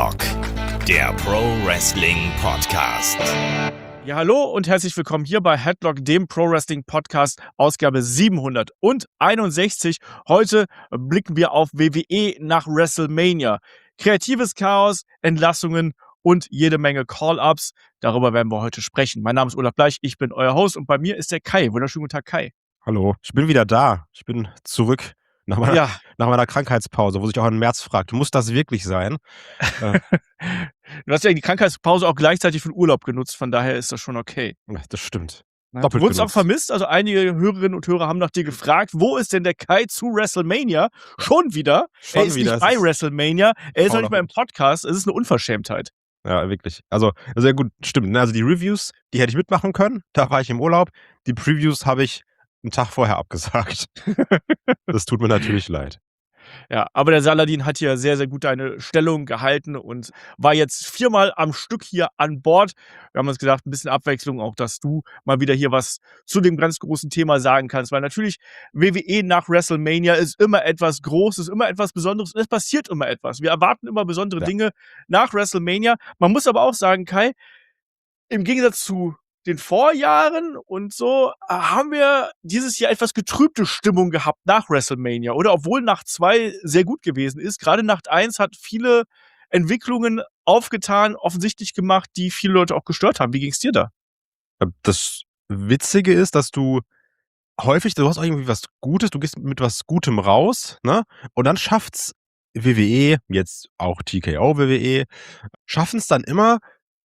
Headlock, der Pro Wrestling Podcast. Ja, hallo und herzlich willkommen hier bei Headlock, dem Pro Wrestling Podcast, Ausgabe 761. Heute blicken wir auf WWE nach WrestleMania. Kreatives Chaos, Entlassungen und jede Menge Call-Ups. Darüber werden wir heute sprechen. Mein Name ist Olaf Bleich, ich bin euer Host und bei mir ist der Kai. Wunderschönen guten Tag, Kai. Hallo, ich bin wieder da. Ich bin zurück nach meiner Krankheitspause, wo sich auch ein März fragt, muss das wirklich sein? Du hast ja die Krankheitspause auch gleichzeitig für den Urlaub genutzt, von daher ist das schon okay. Ja, das stimmt. Du wurdest auch vermisst, also einige Hörerinnen und Hörer haben nach dir gefragt, wo ist denn der Kai zu WrestleMania? Schon wieder. Er ist nicht bei WrestleMania, er ist noch nicht mal im Podcast, es ist eine Unverschämtheit. Ja, wirklich. Also sehr gut, stimmt. Also die Reviews, die hätte ich mitmachen können, da war ich im Urlaub. Die Previews habe ich einen Tag vorher abgesagt. Das tut mir natürlich leid. Ja, aber der Saladin hat hier sehr, sehr gut eine Stellung gehalten und war jetzt 4-mal am Stück hier an Bord. Wir haben uns gedacht, ein bisschen Abwechslung, auch dass du mal wieder hier was zu dem ganz großen Thema sagen kannst, weil natürlich WWE nach WrestleMania ist immer etwas Großes, immer etwas Besonderes und es passiert immer etwas. Wir erwarten immer besondere Dinge nach WrestleMania. Man muss aber auch sagen, Kai, im Gegensatz zu den Vorjahren und so haben wir dieses Jahr etwas getrübte Stimmung gehabt nach WrestleMania, oder? Obwohl Nacht 2 sehr gut gewesen ist. Gerade Nacht 1 hat viele Entwicklungen aufgetan, offensichtlich gemacht, die viele Leute auch gestört haben. Wie ging's dir da? Das Witzige ist, dass du hast auch irgendwie was Gutes, du gehst mit was Gutem raus, ne? Und dann schafft's WWE, jetzt auch TKO WWE, schaffen es dann immer,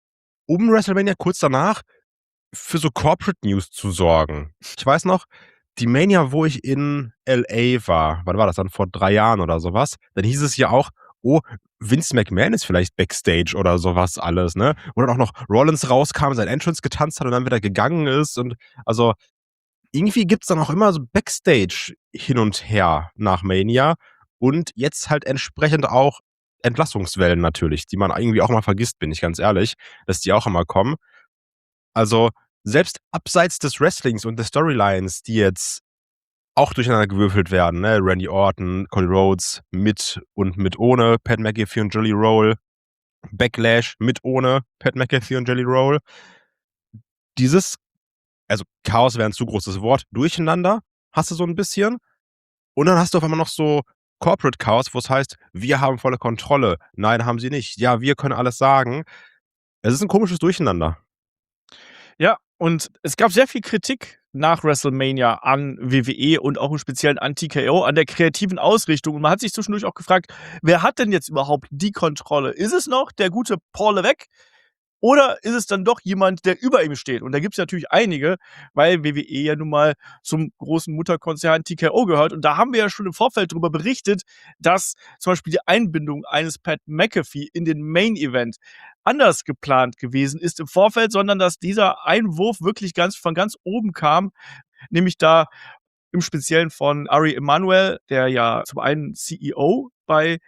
um WrestleMania kurz danach für so Corporate News zu sorgen. Ich weiß noch, die Mania, wo ich in LA war, wann war das dann? Vor 3 Jahren oder sowas, dann hieß es ja auch, oh, Vince McMahon ist vielleicht Backstage oder sowas alles, ne? Wo dann auch noch Rollins rauskam, sein Entrance getanzt hat und dann wieder gegangen ist und also irgendwie gibt's dann auch immer so Backstage hin und her nach Mania und jetzt halt entsprechend auch Entlassungswellen natürlich, die man irgendwie auch mal vergisst, bin ich ganz ehrlich, dass die auch immer kommen. Also, selbst abseits des Wrestlings und der Storylines, die jetzt auch durcheinander gewürfelt werden, ne? Randy Orton, Cody Rhodes, mit und mit ohne Pat McAfee und Jelly Roll, Backlash mit ohne Pat McAfee und Jelly Roll. Also Chaos wäre ein zu großes Wort, Durcheinander hast du so ein bisschen. Und dann hast du auf einmal noch so Corporate Chaos, wo es heißt, wir haben volle Kontrolle. Nein, haben sie nicht. Ja, wir können alles sagen. Es ist ein komisches Durcheinander. Ja, und es gab sehr viel Kritik nach WrestleMania an WWE und auch im Speziellen an TKO, an der kreativen Ausrichtung. Und man hat sich zwischendurch auch gefragt, wer hat denn jetzt überhaupt die Kontrolle? Ist es noch der gute Paul Levesque? Oder ist es dann doch jemand, der über ihm steht? Und da gibt es natürlich einige, weil WWE ja nun mal zum großen Mutterkonzern TKO gehört. Und da haben wir ja schon im Vorfeld darüber berichtet, dass zum Beispiel die Einbindung eines Pat McAfee in den Main Event anders geplant gewesen ist im Vorfeld, sondern dass dieser Einwurf wirklich von ganz oben kam, nämlich da im Speziellen von Ari Emanuel, der ja zum einen CEO bei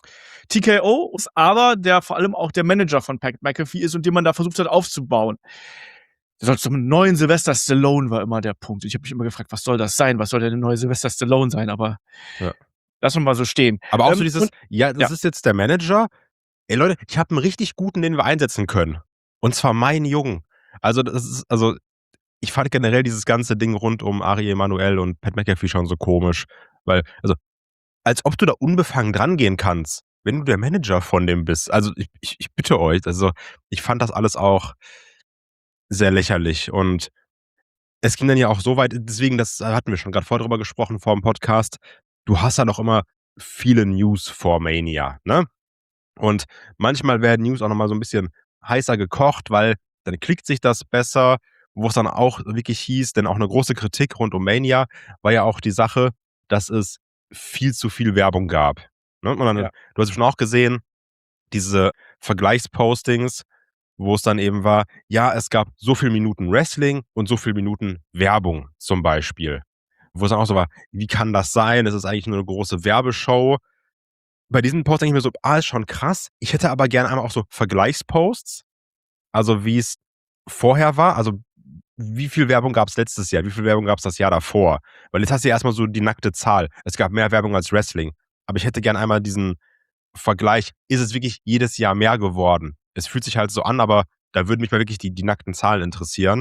TKO ist, aber der vor allem auch der Manager von Pat McAfee ist und den man da versucht hat aufzubauen. Der soll zum neuen Sylvester Stallone war immer der Punkt. Ich habe mich immer gefragt, was soll das sein? Was soll denn der neue Sylvester Stallone sein? Aber lassen wir mal so stehen. Aber auch so dieses, ist jetzt der Manager. Ey Leute, ich habe einen richtig guten, den wir einsetzen können. Und zwar meinen Jungen. Also ich fand generell dieses ganze Ding rund um Ari Emanuel und Pat McAfee schon so komisch. Weil, als ob du da unbefangen dran gehen kannst, wenn du der Manager von dem bist. Also ich bitte euch, ich fand das alles auch sehr lächerlich und es ging dann ja auch so weit, deswegen, das hatten wir schon gerade vorher drüber gesprochen vor dem Podcast, du hast ja noch immer viele News vor Mania, ne? Und manchmal werden News auch nochmal so ein bisschen heißer gekocht, weil dann klickt sich das besser, wo es dann auch wirklich hieß, denn auch eine große Kritik rund um Mania war ja auch die Sache, dass es viel zu viel Werbung gab. Ne? Und dann, du hast schon auch gesehen, diese Vergleichspostings, wo es dann eben war, ja, es gab so viele Minuten Wrestling und so viele Minuten Werbung zum Beispiel. Wo es dann auch so war, wie kann das sein? Es ist eigentlich nur eine große Werbeshow. Bei diesen Posts denke ich mir so, ist schon krass. Ich hätte aber gerne einmal auch so Vergleichsposts, also wie es vorher war, also wie viel Werbung gab es letztes Jahr, wie viel Werbung gab es das Jahr davor? Weil jetzt hast du ja erstmal so die nackte Zahl. Es gab mehr Werbung als Wrestling. Aber ich hätte gerne einmal diesen Vergleich, ist es wirklich jedes Jahr mehr geworden. Es fühlt sich halt so an, aber da würden mich mal wirklich die nackten Zahlen interessieren.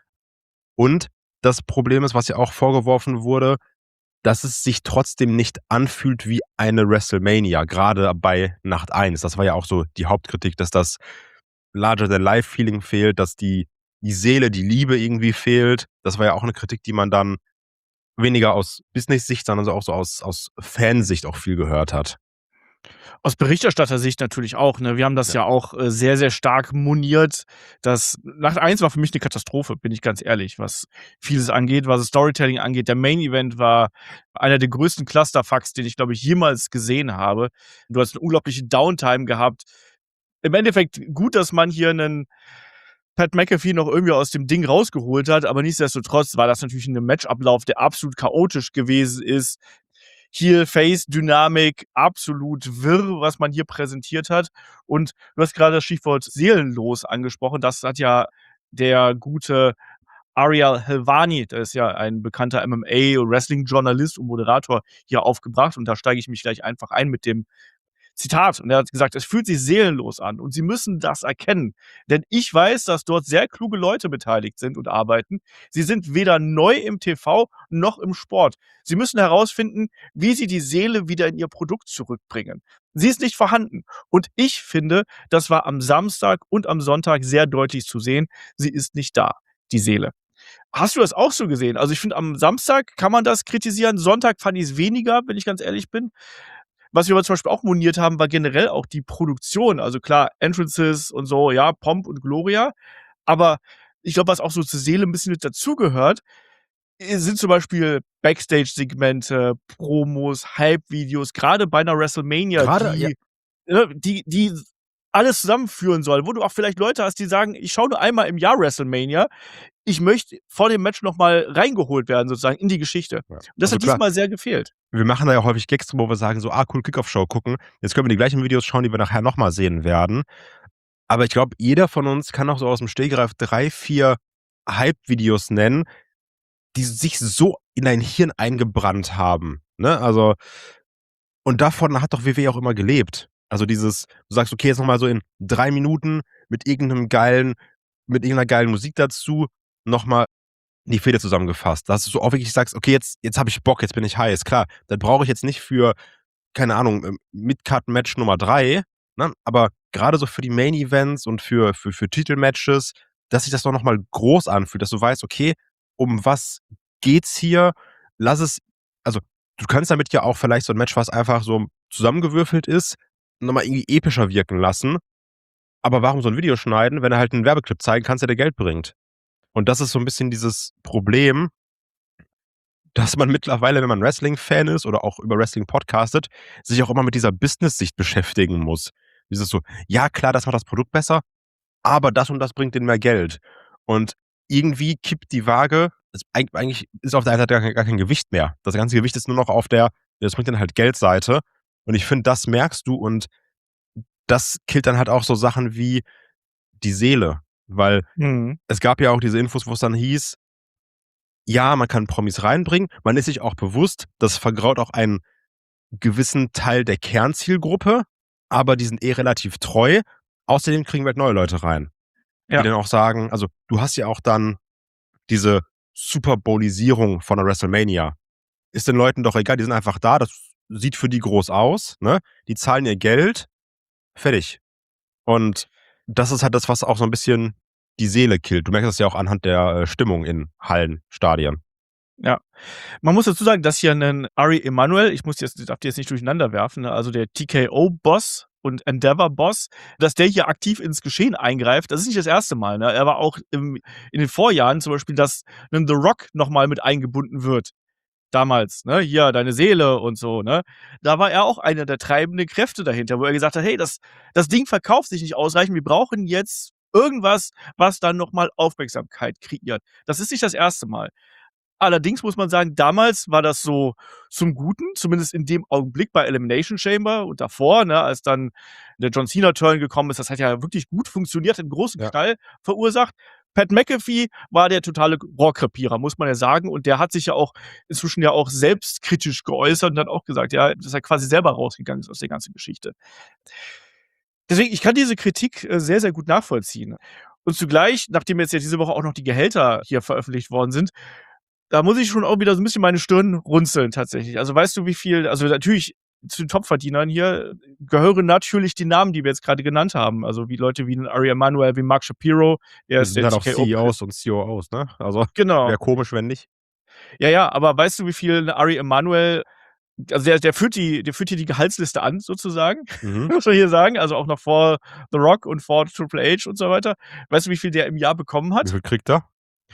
Und das Problem ist, was ja auch vorgeworfen wurde, dass es sich trotzdem nicht anfühlt wie eine WrestleMania, gerade bei Nacht 1. Das war ja auch so die Hauptkritik, dass das Larger-than-Life-Feeling fehlt, dass die Seele, die Liebe irgendwie fehlt. Das war ja auch eine Kritik, die man dann weniger aus Business-Sicht, sondern auch so aus Fansicht auch viel gehört hat. Aus Berichterstattersicht natürlich auch, ne? Wir haben das Ja. ja auch sehr, sehr stark moniert. Das Nacht 1 war für mich eine Katastrophe, bin ich ganz ehrlich, was vieles angeht, was das Storytelling angeht. Der Main Event war einer der größten Clusterfucks, den ich, glaube ich, jemals gesehen habe. Du hast 'ne unglaubliche Downtime gehabt. Im Endeffekt gut, dass man hier 'nen Pat McAfee noch irgendwie aus dem Ding rausgeholt hat, aber nichtsdestotrotz war das natürlich 'n Matchablauf, der absolut chaotisch gewesen ist. Heel-Face-Dynamik, absolut wirr, was man hier präsentiert hat. Und du hast gerade das Stichwort seelenlos angesprochen. Das hat ja der gute Ariel Helwani, der ist ja ein bekannter MMA- und Wrestling-Journalist und Moderator, hier aufgebracht. Und da steige ich mich gleich einfach ein mit dem Zitat. Und er hat gesagt, es fühlt sich seelenlos an und Sie müssen das erkennen. Denn ich weiß, dass dort sehr kluge Leute beteiligt sind und arbeiten. Sie sind weder neu im TV noch im Sport. Sie müssen herausfinden, wie sie die Seele wieder in ihr Produkt zurückbringen. Sie ist nicht vorhanden. Und ich finde, das war am Samstag und am Sonntag sehr deutlich zu sehen. Sie ist nicht da, die Seele. Hast du das auch so gesehen? Also ich finde, am Samstag kann man das kritisieren. Sonntag fand ich es weniger, wenn ich ganz ehrlich bin. Was wir aber zum Beispiel auch moniert haben, war generell auch die Produktion. Also klar, Entrances und so, ja, Pomp und Gloria. Aber ich glaube, was auch so zur Seele ein bisschen mit dazugehört, sind zum Beispiel Backstage-Segmente, Promos, Hype-Videos, gerade bei 'ner WrestleMania, Gerade, ja. die alles zusammenführen soll, wo du auch vielleicht Leute hast, die sagen: „Ich schaue nur einmal im Jahr WrestleMania. Ich möchte vor dem Match noch mal reingeholt werden sozusagen in die Geschichte.“ Ja. Und das Also hat klar, diesmal sehr gefehlt. wir machen da ja häufig Gags drum, wo wir sagen so, cool, Kickoff-Show gucken. Jetzt können wir die gleichen Videos schauen, die wir nachher noch mal sehen werden. Aber ich glaube, jeder von uns kann auch so aus dem Stegreif 3, 4 Hype-Videos nennen, die sich so in dein Hirn eingebrannt haben, ne? Also, und davon hat doch WWE auch immer gelebt. Also dieses, du sagst: „Okay, jetzt noch mal so in 3 Minuten mit irgendeiner geilen Musik dazu noch mal die Fehde zusammengefasst.“ Dass du so auch wirklich sagst: „Okay, jetzt habe ich Bock, jetzt bin ich heiß.“ Klar, das brauche ich jetzt nicht für, keine Ahnung, Mid-Card-Match Nummer 3, ne? Aber grade so für die Main-Events und für Titelmatches, dass sich das doch noch mal groß anfühlt, dass du weißt: „Okay, um was geht's hier?“ Lass es, also, du kannst damit ja auch vielleicht so 'n Match, was einfach so zusammengewürfelt ist, noch mal irgendwie epischer wirken lassen. Aber warum so 'n Video schneiden, wenn du halt 'n Werbeclip zeigen kannst, der dir Geld bringt? Und das ist so 'n bisschen dieses Problem, dass man mittlerweile, wenn man Wrestling-Fan ist oder auch über Wrestling podcastet, sich auch immer mit dieser Business-Sicht beschäftigen muss. Dieses so: „Ja klar, das macht das Produkt besser, aber das und das bringt denen mehr Geld.“ Und irgendwie kippt die Waage, eigentlich ist auf der einen Seite gar kein Gewicht mehr. Das ganze Gewicht ist nur noch auf der, das bringt dann halt Geldseite. Und ich finde, das merkst du, und das killt dann halt auch so Sachen wie die Seele. Weil Mhm. es gab ja auch diese Infos, wo's dann hieß, ja, man kann Promis reinbringen. Man ist sich auch bewusst, das vergraut auch einen gewissen Teil der Kernzielgruppe, aber die sind relativ treu. Außerdem kriegen wir halt neue Leute rein, die Ja. dann auch sagen, also, du hast ja auch dann diese Super Bowlisierung von 'ner WrestleMania. Ist den Leuten doch egal, die sind einfach da, das sieht für die groß aus, ne? Die zahlen ihr Geld, fertig. Und das ist halt das, was auch so 'n bisschen die Seele killt. Du merkst das ja auch anhand der, Stimmung in Hallen, Stadien. Ja. Man muss dazu sagen, dass hier 'nen Ari Emanuel, darf die jetzt nicht durcheinander werfen, ne, also der TKO-Boss und Endeavor-Boss, dass der hier aktiv ins Geschehen eingreift, das ist nicht das erste Mal, ne? Er war auch in den Vorjahren zum Beispiel, dass 'nen The Rock noch mal mit eingebunden wird. Damals, ne? Hier, deine Seele und so, ne? Da war er auch einer der treibenden Kräfte dahinter, wo er gesagt hat: „Hey, das Ding verkauft sich nicht ausreichend. Wir brauchen jetzt irgendwas, was dann noch mal Aufmerksamkeit kreiert.“ Das ist nicht das erste Mal. Allerdings muss man sagen, damals war das so zum Guten, zumindest in dem Augenblick bei Elimination Chamber und davor, ne, als dann der John Cena Turn gekommen ist. Das hat ja wirklich gut funktioniert, hat 'n großen Ja. Knall verursacht. Pat McAfee war der totale Rohrkrepierer, muss man ja sagen. Und der hat sich ja auch inzwischen ja auch selbstkritisch geäußert und hat auch gesagt, ja, dass er quasi selber rausgegangen ist aus der ganzen Geschichte. Deswegen, ich kann diese Kritik sehr, sehr gut nachvollziehen. Und zugleich, nachdem jetzt ja diese Woche auch noch die Gehälter hier veröffentlicht worden sind, da muss ich schon auch wieder so ein bisschen meine Stirn runzeln tatsächlich. Also weißt du, wie viel, also natürlich zu den Topverdienern hier gehören natürlich die Namen, die wir jetzt gerade genannt haben. Also wie Leute wie Ari Emanuel, wie Mark Shapiro, der Das ist sind der halt auch TKO. CEOs und COOs, ne? Also Genau. wäre komisch, wenn nicht. Ja, aber weißt du, wie viel Ari Emanuel, also der führt hier die Gehaltsliste an, sozusagen, muss man hier sagen. Also auch noch vor The Rock und vor Triple H und so weiter. Weißt du, wie viel der im Jahr bekommen Wie hat? viel kriegt er?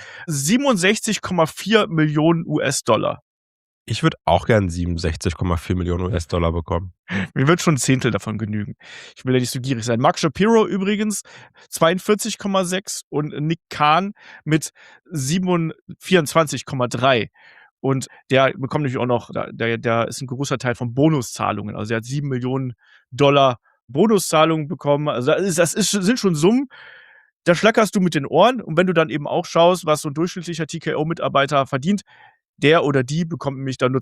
67,4 Millionen US-Dollar. Ich würde auch gern 67,4 Millionen US-Dollar bekommen. Mir wird schon ein Zehntel davon genügen. Ich will ja nicht so gierig sein. Mark Shapiro übrigens 42,6 und Nick Khan mit 24,3. Und der bekommt natürlich auch noch, der ist ein großer Teil von Bonuszahlungen. Also er hat 7 Millionen Dollar Bonuszahlungen bekommen. Also sind schon Summen, da schlackerst du mit den Ohren. Und wenn du dann eben auch schaust, was so ein durchschnittlicher TKO-Mitarbeiter verdient, der oder die bekommt nämlich dann nur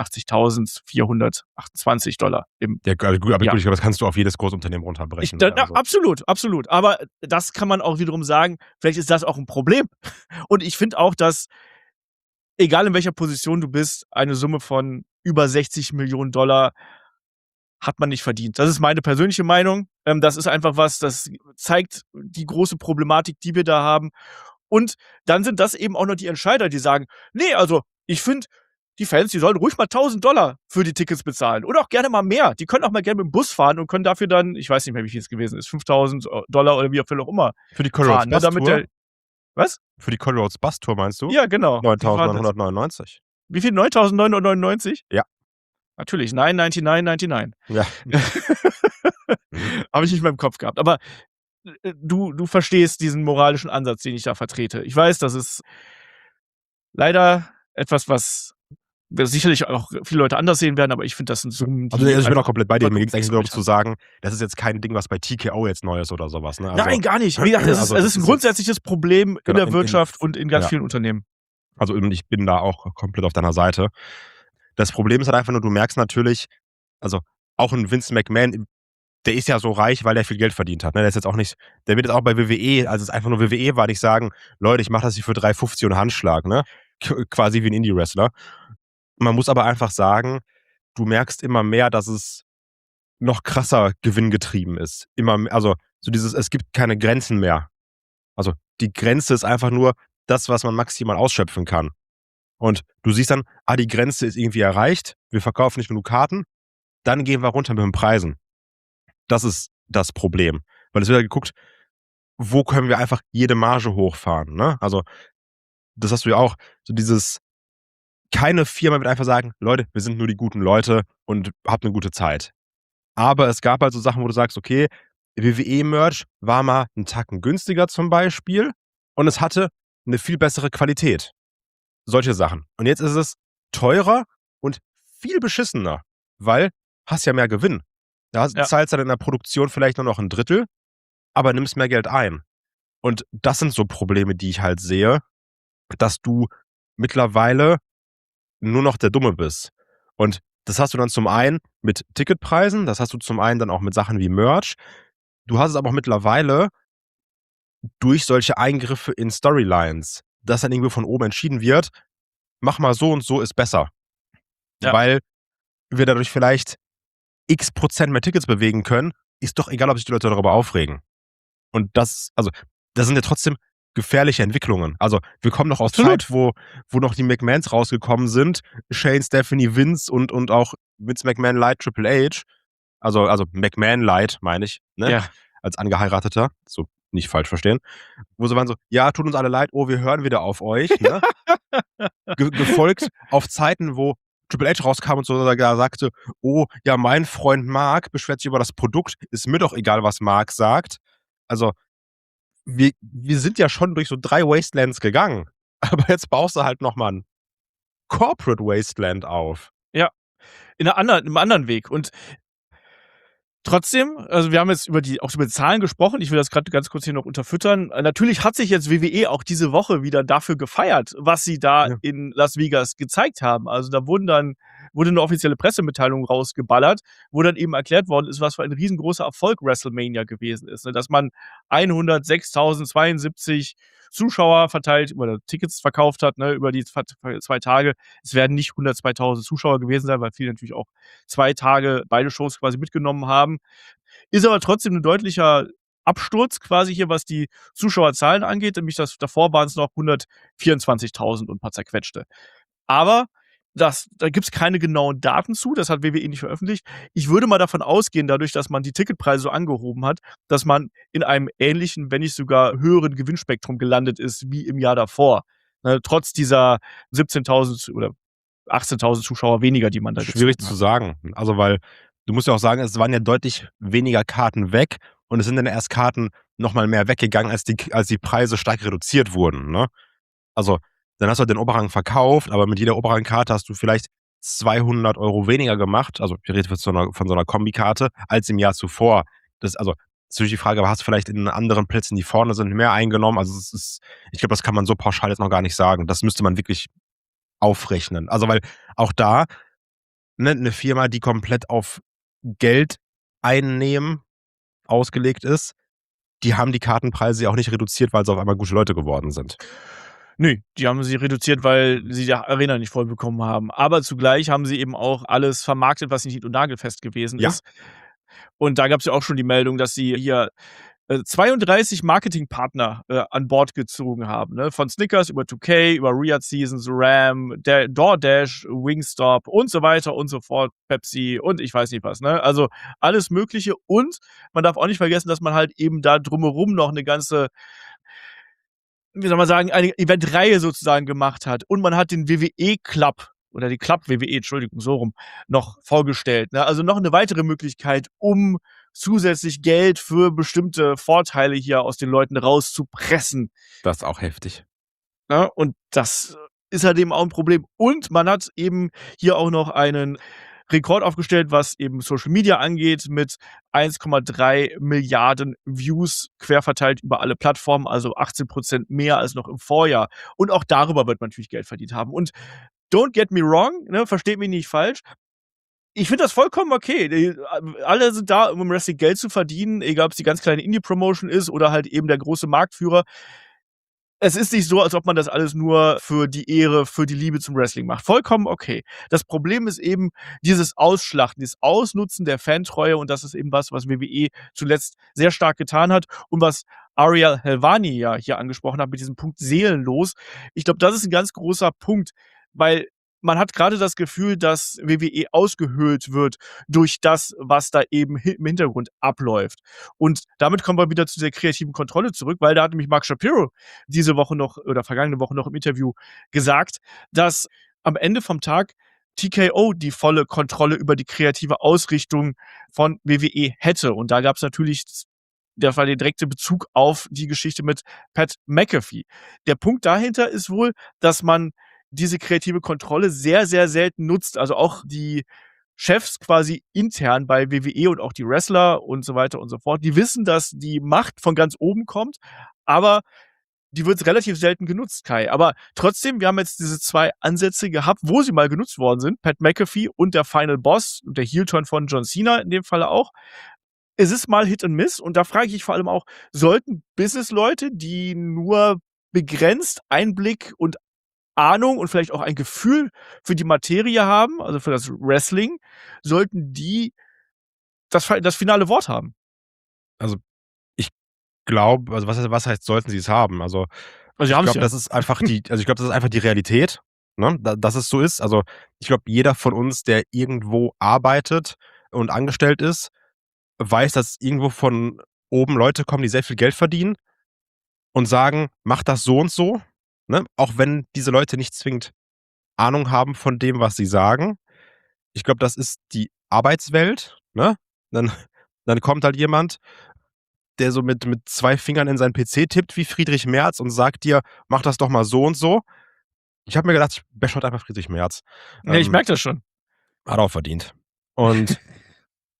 82.428 Dollar im Ja, aber gut, Jahr. ich glaube, das kannst du auf jedes Großunternehmen runterbrechen. Absolut. Aber das kann man auch wiederum sagen, vielleicht ist das auch ein Problem. Und ich finde auch, dass, egal in welcher Position du bist, eine Summe von über 60 Millionen Dollar hat man nicht verdient. Das ist meine persönliche Meinung. Das ist einfach was, das zeigt die große Problematik, die wir da haben. Und dann sind das eben auch noch die Entscheider, die sagen, nee, also ich finde, die Fans, die sollen ruhig mal $1.000 für die Tickets bezahlen. Oder auch gerne mal mehr. Die können auch mal gerne mit dem Bus fahren und können dafür dann, ich weiß nicht mehr, wie viel es gewesen ist, $5.000 oder wie viel auch immer. Für die Cody Rhodes fahren, ne, Bus Tour? Was? Für die Cody Rhodes Bus Tour meinst du? Ja, genau. 9.999. Wie viel? 9.999? Ja. Natürlich, 999.99. Ja. Habe ich nicht mehr im Kopf gehabt. Aber du verstehst diesen moralischen Ansatz, den ich da vertrete. Ich weiß, das ist leider etwas, was sicherlich auch viele Leute anders sehen werden, aber ich finde, das sind Summen, Also ich bin auch komplett bei dir. Mir ging es eigentlich nur darum überdurchschnittlich zu sagen, das ist jetzt kein Ding, was bei TKO jetzt neu ist oder sowas. Ne? Also, Nein, gar nicht. Wie gesagt, es ist ein grundsätzliches Problem in der Wirtschaft und in ganz vielen Unternehmen. Also ich bin da auch komplett auf deiner Seite. Das Problem ist halt einfach nur, du merkst natürlich, also auch ein Vince McMahon, der ist ja so reich, weil er viel Geld verdient hat. Ne? Der ist jetzt auch nicht, der wird jetzt auch bei WWE, also es einfach nur WWE war, nicht sagen, Leute, ich mache das hier für 3,50 und Handschlag, ne? Quasi wie ein Indie-Wrestler. Man muss aber einfach sagen, du merkst immer mehr, dass es noch krasser gewinngetrieben ist. Immer mehr, also so dieses, es gibt keine Grenzen mehr. Also die Grenze ist einfach nur das, was man maximal ausschöpfen kann. Und du siehst dann, die Grenze ist irgendwie erreicht, wir verkaufen nicht genug Karten, dann gehen wir runter mit den Preisen. Das ist das Problem. Weil es wird ja geguckt, wo können wir einfach jede Marge hochfahren. Ne? Also das hast du ja auch, so dieses, keine Firma wird einfach sagen, Leute, wir sind nur die guten Leute und habt eine gute Zeit. Aber es gab halt so Sachen, wo du sagst, okay, WWE-Merch war mal einen Tacken günstiger zum Beispiel und es hatte eine viel bessere Qualität. Solche Sachen. Und jetzt ist es teurer und viel beschissener, weil hast ja mehr Gewinn. Da zahlst du dann in der Produktion vielleicht nur noch ein Drittel, aber nimmst mehr Geld ein. Und das sind so Probleme, die ich halt sehe, dass du mittlerweile nur noch der Dumme bist. Und das hast du dann zum einen mit Ticketpreisen, das hast du zum einen dann auch mit Sachen wie Merch. Du hast es aber auch mittlerweile durch solche Eingriffe in Storylines, dass dann irgendwie von oben entschieden wird, mach mal so und so ist besser. Ja. Weil wir dadurch vielleicht x% mehr Tickets bewegen können, ist doch egal, ob sich die Leute darüber aufregen. Und das sind ja trotzdem gefährliche Entwicklungen. Also wir kommen noch aus Zeit, wo noch die McMahons rausgekommen sind, Shane, Stephanie, Vince und auch Vince McMahon Light, Triple H, also McMahon Light, meine ich, ne? Ja. Als Angeheirateter, so nicht falsch verstehen, wo sie waren so, ja, tut uns alle leid, wir hören wieder auf euch, ne? Gefolgt auf Zeiten, wo Triple H rauskam und so, da sagte, ja, mein Freund Mark beschwert sich über das Produkt, ist mir doch egal, was Mark sagt. Also wir sind ja schon durch so 3 Wastelands gegangen, aber jetzt baust du halt nochmal ein Corporate Wasteland auf. Ja, in einem anderen Weg. Und Trotzdem, also wir haben jetzt über die Zahlen gesprochen. Ich will das gerade ganz kurz hier noch unterfüttern. Natürlich hat sich jetzt WWE auch diese Woche wieder dafür gefeiert, was sie da in Las Vegas gezeigt haben. Also da wurde eine offizielle Pressemitteilung rausgeballert, wo dann eben erklärt worden ist, was für ein riesengroßer Erfolg WrestleMania gewesen ist. Dass man 106.072 Zuschauer verteilt oder Tickets verkauft hat, über die 2 Tage. Es werden nicht 102.000 Zuschauer gewesen sein, weil viele natürlich auch 2 Tage beide Shows quasi mitgenommen haben. Ist aber trotzdem ein deutlicher Absturz quasi hier, was die Zuschauerzahlen angeht. Nämlich davor waren es noch 124.000 und ein paar zerquetschte. Aber da gibt's keine genauen Daten zu, das hat WWE nicht veröffentlicht. Ich würde mal davon ausgehen, dadurch, dass man die Ticketpreise so angehoben hat, dass man in einem ähnlichen, wenn nicht sogar höheren Gewinnspektrum gelandet ist wie im Jahr davor. Trotz dieser 17.000 oder 18.000 Zuschauer weniger, die man da schwierig zu sagen. Also, weil du musst ja auch sagen, es waren ja deutlich weniger Karten weg und es sind dann erst Karten nochmal mehr weggegangen, als die Preise stark reduziert wurden. Ne? Also, dann hast du halt den Oberrang verkauft, aber mit jeder Oberrangkarte hast du vielleicht 200 € weniger gemacht. Also, ich rede von so einer Kombikarte, als im Jahr zuvor. Das ist natürlich die Frage, aber hast du vielleicht in anderen Plätzen, die vorne sind, mehr eingenommen? Also, ich glaube, das kann man so pauschal jetzt noch gar nicht sagen. Das müsste man wirklich aufrechnen. Also, weil auch da, eine Firma, die komplett auf Geld einnehmen ausgelegt ist, die haben die Kartenpreise ja auch nicht reduziert, weil sie auf einmal gute Leute geworden sind. Nö, die haben sie reduziert, weil sie die Arena nicht voll bekommen haben. Aber zugleich haben sie eben auch alles vermarktet, was nicht nied- und nagelfest gewesen ist. Und da gab es ja auch schon die Meldung, dass sie hier 32 Marketingpartner an Bord gezogen haben. Ne? Von Snickers über 2K, über Riyadh Seasons, Ram, DoorDash, Wingstop und so weiter und so fort, Pepsi und ich weiß nicht was. Ne? Also alles Mögliche. Und man darf auch nicht vergessen, dass man halt eben da drumherum noch eine ganze, wie soll man sagen, eine Eventreihe sozusagen gemacht hat. Und man hat den WWE Club oder die Club WWE, Entschuldigung, so rum, noch vorgestellt. Ne? Also noch eine weitere Möglichkeit, um zusätzlich Geld für bestimmte Vorteile hier aus den Leuten rauszupressen. Das ist auch heftig. Ne? Und das ist halt eben auch ein Problem. Und man hat eben hier auch noch einen Rekord aufgestellt, was eben Social Media angeht, mit 1,3 Milliarden Views querverteilt über alle Plattformen, also 18% mehr als noch im Vorjahr. Und auch darüber wird man natürlich Geld verdient haben. Und don't get me wrong, ne, versteht mich nicht falsch. Ich finde das vollkommen okay. Alle sind da, um im Wrestling Geld zu verdienen, egal ob es die ganz kleine Indie-Promotion ist oder halt eben der große Marktführer. Es ist nicht so, als ob man das alles nur für die Ehre, für die Liebe zum Wrestling macht. Vollkommen okay. Das Problem ist eben dieses Ausschlachten, dieses Ausnutzen der Fantreue und das ist eben was WWE zuletzt sehr stark getan hat und was Ariel Helwani ja hier angesprochen hat mit diesem Punkt seelenlos. Ich glaube, das ist ein ganz großer Punkt, weil man hat gerade das Gefühl, dass WWE ausgehöhlt wird durch das, was da eben im Hintergrund abläuft. Und damit kommen wir wieder zu der kreativen Kontrolle zurück, weil da hat nämlich Mark Shapiro diese Woche noch oder vergangene Woche noch im Interview gesagt, dass am Ende vom Tag TKO die volle Kontrolle über die kreative Ausrichtung von WWE hätte. Und da gab es natürlich der direkte Bezug auf die Geschichte mit Pat McAfee. Der Punkt dahinter ist wohl, dass man diese kreative Kontrolle sehr, sehr selten nutzt. Also auch die Chefs quasi intern bei WWE und auch die Wrestler und so weiter und so fort, die wissen, dass die Macht von ganz oben kommt, aber die wird relativ selten genutzt, Kai. Aber trotzdem, wir haben jetzt diese 2 Ansätze gehabt, wo sie mal genutzt worden sind. Pat McAfee und der Final Boss und der Heel-Turn von John Cena in dem Falle auch. Es ist mal Hit and Miss und da frage ich mich vor allem auch, sollten Businessleute, die nur begrenzt Einblick und Ahnung und vielleicht auch ein Gefühl für die Materie haben, also für das Wrestling, sollten die das finale Wort haben. Also, ich glaube, also was heißt, sollten sie es haben? Also, ich glaube, das ist einfach die Realität, ne? Dass es so ist. Also, ich glaube, jeder von uns, der irgendwo arbeitet und angestellt ist, weiß, dass irgendwo von oben Leute kommen, die sehr viel Geld verdienen und sagen, mach das so und so, ne? Auch wenn diese Leute nicht zwingend Ahnung haben von dem, was sie sagen. Ich glaube, das ist die Arbeitswelt, ne? Dann kommt halt jemand, der so mit 2 Fingern in seinen PC tippt wie Friedrich Merz und sagt dir, mach das doch mal so und so. Ich habe mir gedacht, ich bash heute einfach Friedrich Merz. Ne, ich merke das schon. Hat auch verdient. Und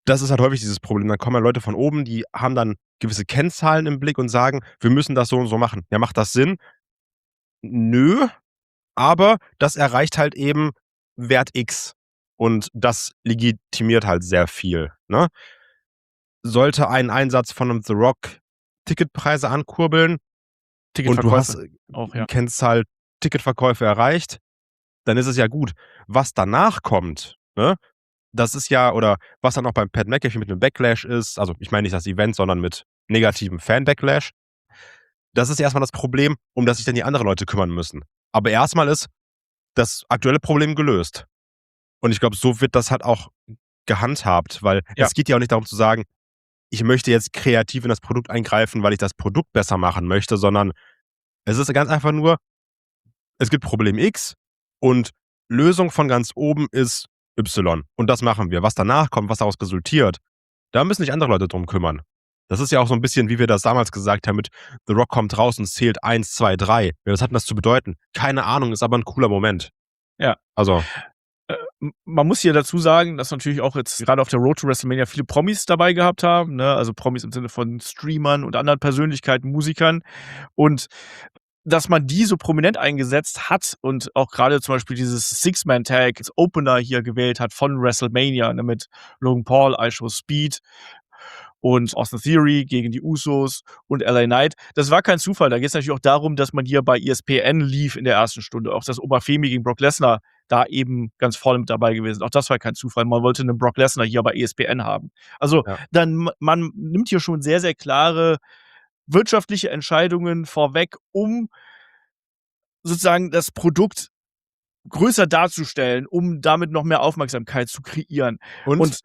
das ist halt häufig dieses Problem. Dann kommen ja Leute von oben, die haben dann gewisse Kennzahlen im Blick und sagen, wir müssen das so und so machen. Ja, macht das Sinn? Nö, aber das erreicht halt eben Wert X. Und das legitimiert halt sehr viel. Ne? Sollte ein Einsatz von einem The Rock Ticketpreise ankurbeln und du hast auch, ja. Kennzahl Ticketverkäufe erreicht, dann ist es ja gut. Was danach kommt, ne? Das ist ja, oder was dann auch beim Pat McAfee mit einem Backlash ist, also ich meine nicht das Event, sondern mit negativem Fan-Backlash, das ist erstmal das Problem, um das sich dann die anderen Leute kümmern müssen. Aber erstmal ist das aktuelle Problem gelöst. Und ich glaube, so wird das halt auch gehandhabt, weil es geht ja auch nicht darum zu sagen, ich möchte jetzt kreativ in das Produkt eingreifen, weil ich das Produkt besser machen möchte, sondern es ist ganz einfach nur, es gibt Problem X und Lösung von ganz oben ist Y. Und das machen wir. Was danach kommt, was daraus resultiert, da müssen sich andere Leute drum kümmern. Das ist ja auch so ein bisschen, wie wir das damals gesagt haben mit The Rock kommt raus und zählt 1, 2, 3. Was hat denn das zu bedeuten? Keine Ahnung, ist aber ein cooler Moment. Ja. Also. Man muss hier dazu sagen, dass natürlich auch jetzt gerade auf der Road to WrestleMania viele Promis dabei gehabt haben, ne? Also Promis im Sinne von Streamern und anderen Persönlichkeiten, Musikern. Und dass man die so prominent eingesetzt hat und auch gerade zum Beispiel dieses Six-Man-Tag als Opener hier gewählt hat von WrestleMania, ne, mit Logan Paul, I Show Speed und Austin Theory gegen die Usos und LA Knight. Das war kein Zufall. Da geht es natürlich auch darum, dass man hier bei ESPN lief in der ersten Stunde. Auch das Obafemi gegen Brock Lesnar da eben ganz voll mit dabei gewesen. Auch das war kein Zufall. Man wollte einen Brock Lesnar hier bei ESPN haben. Also dann, man nimmt hier schon sehr, sehr klare wirtschaftliche Entscheidungen vorweg, um sozusagen das Produkt größer darzustellen, um damit noch mehr Aufmerksamkeit zu kreieren. Und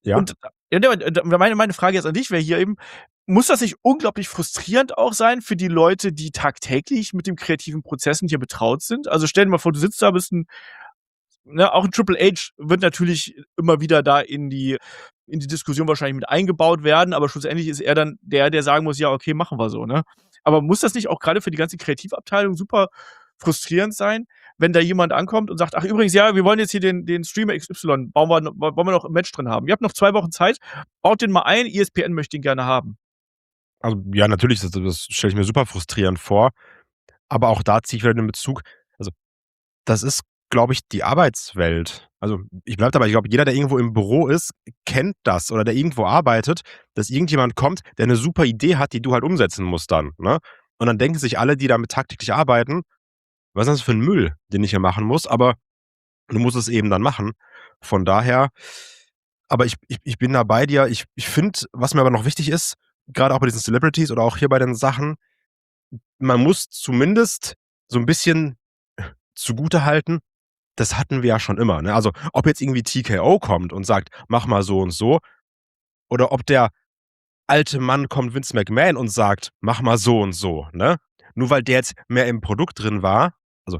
meine Frage jetzt an dich wäre hier eben, muss das nicht unglaublich frustrierend auch sein für die Leute, die tagtäglich mit den kreativen Prozessen hier betraut sind? Also stell dir mal vor, du sitzt da, bist auch ein Triple H wird natürlich immer wieder da in die Diskussion wahrscheinlich mit eingebaut werden, aber schlussendlich ist er dann der sagen muss, ja, okay, machen wir so, ne? Aber muss das nicht auch gerade für die ganze Kreativabteilung super frustrierend sein, wenn da jemand ankommt und sagt, ach übrigens, ja, wir wollen jetzt hier den Streamer XY, wollen wir noch ein Match drin haben. Ihr habt noch 2 Wochen Zeit, baut den mal ein, ESPN möchte ihn gerne haben. Also ja, natürlich, das stelle ich mir super frustrierend vor. Aber auch da ziehe ich wieder den Bezug. Also das ist, glaube ich, die Arbeitswelt. Also ich bleibe dabei, ich glaube, jeder, der irgendwo im Büro ist, kennt das oder der irgendwo arbeitet, dass irgendjemand kommt, der eine super Idee hat, die du halt umsetzen musst dann. Ne? Und dann denken sich alle, die damit tagtäglich arbeiten, was ist das für ein Müll, den ich hier machen muss, aber du musst es eben dann machen. Von daher, aber ich bin da bei dir. Ich finde, was mir aber noch wichtig ist, gerade auch bei diesen Celebrities oder auch hier bei den Sachen, man muss zumindest so ein bisschen zugutehalten, das hatten wir ja schon immer. Ne? Also ob jetzt irgendwie TKO kommt und sagt, mach mal so und so, oder ob der alte Mann kommt, Vince McMahon, und sagt, mach mal so und so. Ne? Nur weil der jetzt mehr im Produkt drin war,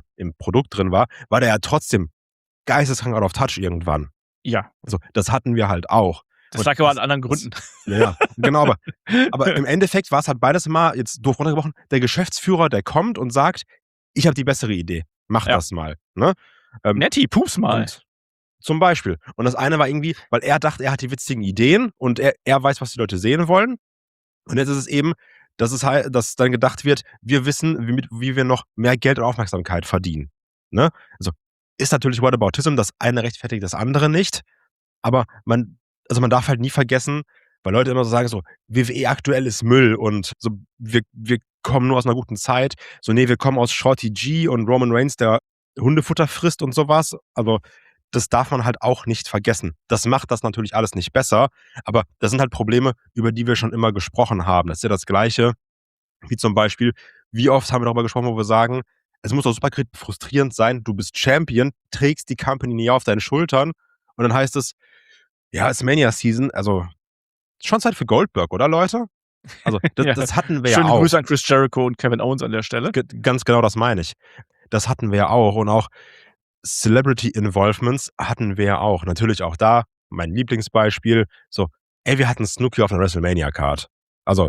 war der ja trotzdem geisteskrank out of touch irgendwann. Ja. Also das hatten wir halt auch. Das lag aber an anderen Gründen. Ja, genau. Aber im Endeffekt war es halt beides mal, jetzt doof runtergebrochen, der Geschäftsführer, der kommt und sagt, ich habe die bessere Idee. Mach das mal. Ne? Netti, pups mal. Zum Beispiel. Und das eine war irgendwie, weil er dachte, er hat die witzigen Ideen und er weiß, was die Leute sehen wollen. Und jetzt ist es eben, dass dann gedacht wird, wir wissen, wie wir noch mehr Geld und Aufmerksamkeit verdienen. Ne? Also ist natürlich Whataboutism, das eine rechtfertigt das andere nicht. Aber man darf halt nie vergessen, weil Leute immer so sagen, so, WWE aktuell ist Müll und so, wir kommen nur aus einer guten Zeit. So, nee, wir kommen aus Shorty G und Roman Reigns, der Hundefutter frisst und sowas. Also, das darf man halt auch nicht vergessen. Das macht das natürlich alles nicht besser, aber das sind halt Probleme, über die wir schon immer gesprochen haben. Das ist ja das Gleiche, wie zum Beispiel, wie oft haben wir darüber gesprochen, wo wir sagen, es muss doch super frustrierend sein, du bist Champion, trägst die Company nie auf deinen Schultern und dann heißt es, ja, es ist Mania-Season, also schon Zeit für Goldberg, oder Leute? Also das hatten wir ja auch. Schöne Grüße an Chris Jericho und Kevin Owens an der Stelle. Ganz genau, das meine ich. Das hatten wir ja auch und auch Celebrity-Involvements hatten wir ja auch. Natürlich auch da, mein Lieblingsbeispiel, so, wir hatten Snooki auf einer WrestleMania-Card. Also,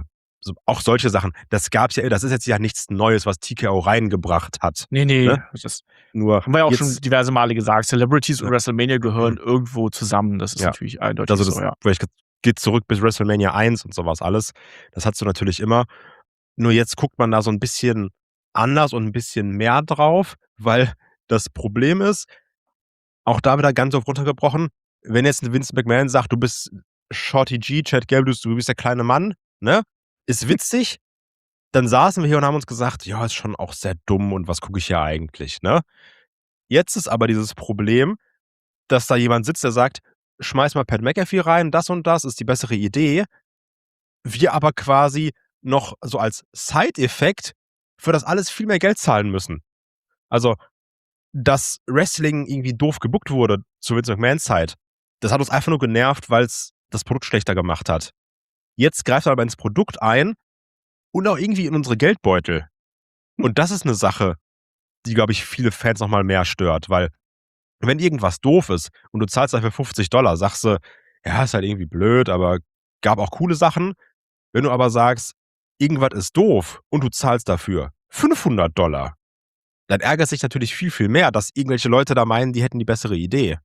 auch solche Sachen, das gab's ja, das ist jetzt ja nichts Neues, was TKO reingebracht hat. Nee, Ne? das Nur haben wir ja auch jetzt, schon diverse Male gesagt. Celebrities und Ja. WrestleMania gehören irgendwo zusammen. Das ist Ja. natürlich eindeutig also das so, ja. vielleicht geht zurück bis WrestleMania 1 und sowas alles. Das hast du natürlich immer. Nur jetzt guckt man da so ein bisschen anders und ein bisschen mehr drauf, weil das Problem ist, auch da wieder ganz auf runtergebrochen, wenn jetzt ein Vince McMahon sagt, du bist Shorty G, Chad Gable, du bist der kleine Mann, ne? Ist witzig. Dann saßen wir hier und haben uns gesagt, ja, ist schon auch sehr dumm und was gucke ich hier eigentlich, ne? Jetzt ist aber dieses Problem, dass da jemand sitzt, der sagt, schmeiß mal Pat McAfee rein, das und das ist die bessere Idee. Wir aber quasi noch so als Side-Effekt für das alles viel mehr Geld zahlen müssen. Also, dass Wrestling irgendwie doof gebuckt wurde zu Vince McMahons Zeit, das hat uns einfach nur genervt, weil es das Produkt schlechter gemacht hat. Jetzt greift er aber ins Produkt ein und auch irgendwie in unsere Geldbeutel. Und das ist eine Sache, die, glaube ich, viele Fans noch mal mehr stört, weil wenn irgendwas doof ist und du zahlst dafür $50, sagst du, ja, ist halt irgendwie blöd, aber gab auch coole Sachen. Wenn du aber sagst, irgendwas ist doof und du zahlst dafür $500, dann ärgert sich natürlich viel, viel mehr, dass irgendwelche Leute da meinen, die hätten die bessere Idee.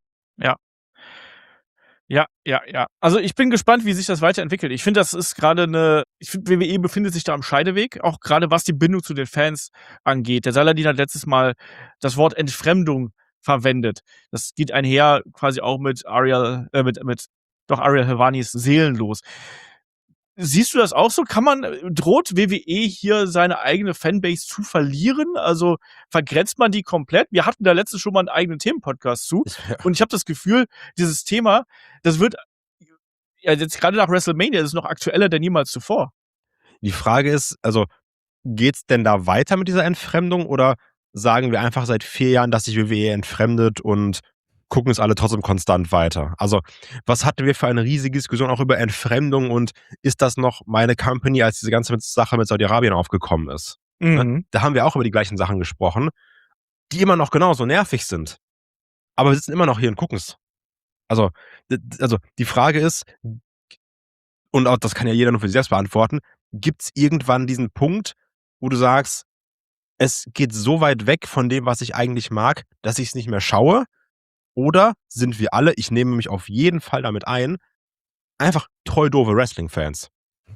Ja. Also ich bin gespannt, wie sich das weiterentwickelt. Ich finde, ich finde, WWE befindet sich da am Scheideweg, auch gerade was die Bindung zu den Fans angeht. Der Saladin hat letztes Mal das Wort Entfremdung verwendet. Das geht einher quasi auch mit Ariel Helwanis Seelenlos. Siehst du das auch so? Droht WWE hier seine eigene Fanbase zu verlieren? Also vergrätzt man die komplett? Wir hatten da letztens schon mal einen eigenen Themenpodcast zu. Und ich habe das Gefühl, dieses Thema, das wird ja jetzt gerade nach WrestleMania, das ist noch aktueller denn jemals zuvor. Die Frage ist, also geht's denn da weiter mit dieser Entfremdung oder sagen wir einfach seit 4 Jahren, dass sich WWE entfremdet und gucken es alle trotzdem konstant weiter? Also, was hatten wir für eine riesige Diskussion auch über Entfremdung und ist das noch meine Company, als diese ganze Sache mit Saudi-Arabien aufgekommen ist? Ne? Da haben wir auch über die gleichen Sachen gesprochen, die immer noch genauso nervig sind. Aber wir sitzen immer noch hier und gucken's. Also die Frage ist, und auch das kann ja jeder nur für sich selbst beantworten, gibt's irgendwann diesen Punkt, wo du sagst, es geht so weit weg von dem, was ich eigentlich mag, dass ich es nicht mehr schaue? Oder sind wir alle, ich nehme mich auf jeden Fall damit ein, einfach treu doofe Wrestling-Fans?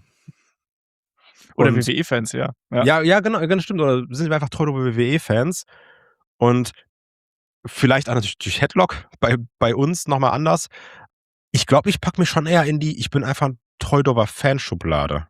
Oder Und WWE-Fans, ja. ja, genau, ganz stimmt. Oder sind wir einfach treu doofe WWE-Fans? Und vielleicht auch natürlich durch Headlock bei uns nochmal anders. Ich glaube, ich packe mich schon eher in die, ich bin einfach ein treu doofer Fanschublade.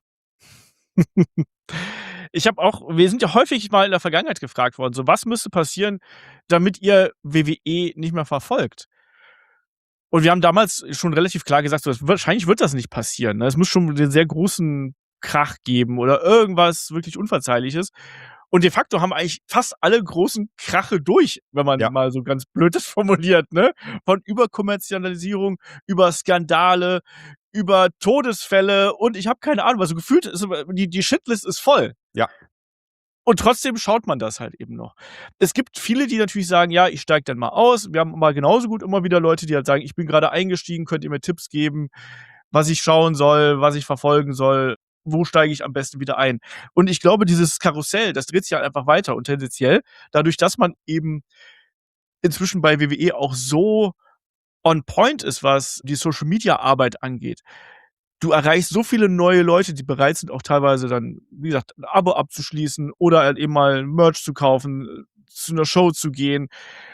Wir sind ja häufig mal in der Vergangenheit gefragt worden, so was müsste passieren, damit ihr WWE nicht mehr verfolgt? Und wir haben damals schon relativ klar gesagt, so, wahrscheinlich wird das nicht passieren. Ne? Es muss schon einen sehr großen Krach geben oder irgendwas wirklich Unverzeihliches. Und de facto haben eigentlich fast alle großen Krache durch, wenn man mal so ganz blöd das formuliert, ne? Von Überkommerzialisierung, über Skandale, über Todesfälle und ich habe keine Ahnung, also gefühlt ist die Shitlist ist voll. Ja. Und trotzdem schaut man das halt eben noch. Es gibt viele, die natürlich sagen, ja, ich steige dann mal aus. Wir haben mal genauso gut immer wieder Leute, die halt sagen, ich bin gerade eingestiegen, könnt ihr mir Tipps geben, was ich schauen soll, was ich verfolgen soll, wo steige ich am besten wieder ein. Und ich glaube, dieses Karussell, das dreht sich halt einfach weiter und tendenziell, dadurch, dass man eben inzwischen bei WWE auch so on point ist, was die Social-Media-Arbeit angeht. Du erreichst so viele neue Leute, die bereit sind, auch teilweise dann, wie gesagt, ein Abo abzuschließen oder halt eben mal Merch zu kaufen, zu einer Show zu gehen.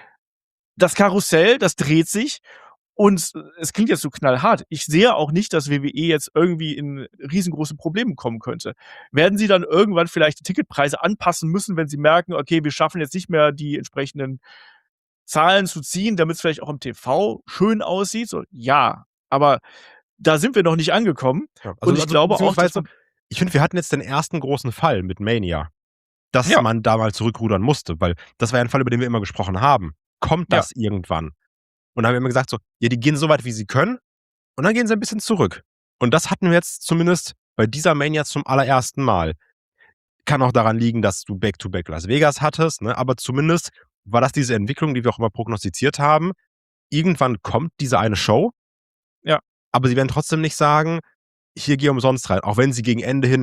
Das Karussell, das dreht sich und es klingt jetzt so knallhart. Ich sehe auch nicht, dass WWE jetzt irgendwie in riesengroße Probleme kommen könnte. Werden sie dann irgendwann vielleicht die Ticketpreise anpassen müssen, wenn sie merken, okay, wir schaffen jetzt nicht mehr die entsprechenden Zahlen zu ziehen, damit es vielleicht auch im TV schön aussieht? So, ja, aber da sind wir noch nicht angekommen. Ja, und ich glaube auch, dass ich finde, wir hatten jetzt den ersten großen Fall mit Mania, dass man da mal zurückrudern musste, weil das war ja ein Fall, über den wir immer gesprochen haben. Kommt das irgendwann? Und dann haben wir immer gesagt so, ja, die gehen so weit, wie sie können und dann gehen sie ein bisschen zurück. Und das hatten wir jetzt zumindest bei dieser Mania zum allerersten Mal. Kann auch daran liegen, dass du Back-to-Back Las Vegas hattest, ne? Aber zumindest war das diese Entwicklung, die wir auch immer prognostiziert haben. Irgendwann kommt diese eine Show. Ja. Aber sie werden trotzdem nicht sagen, hier geh umsonst rein. Auch wenn sie gegen Ende hin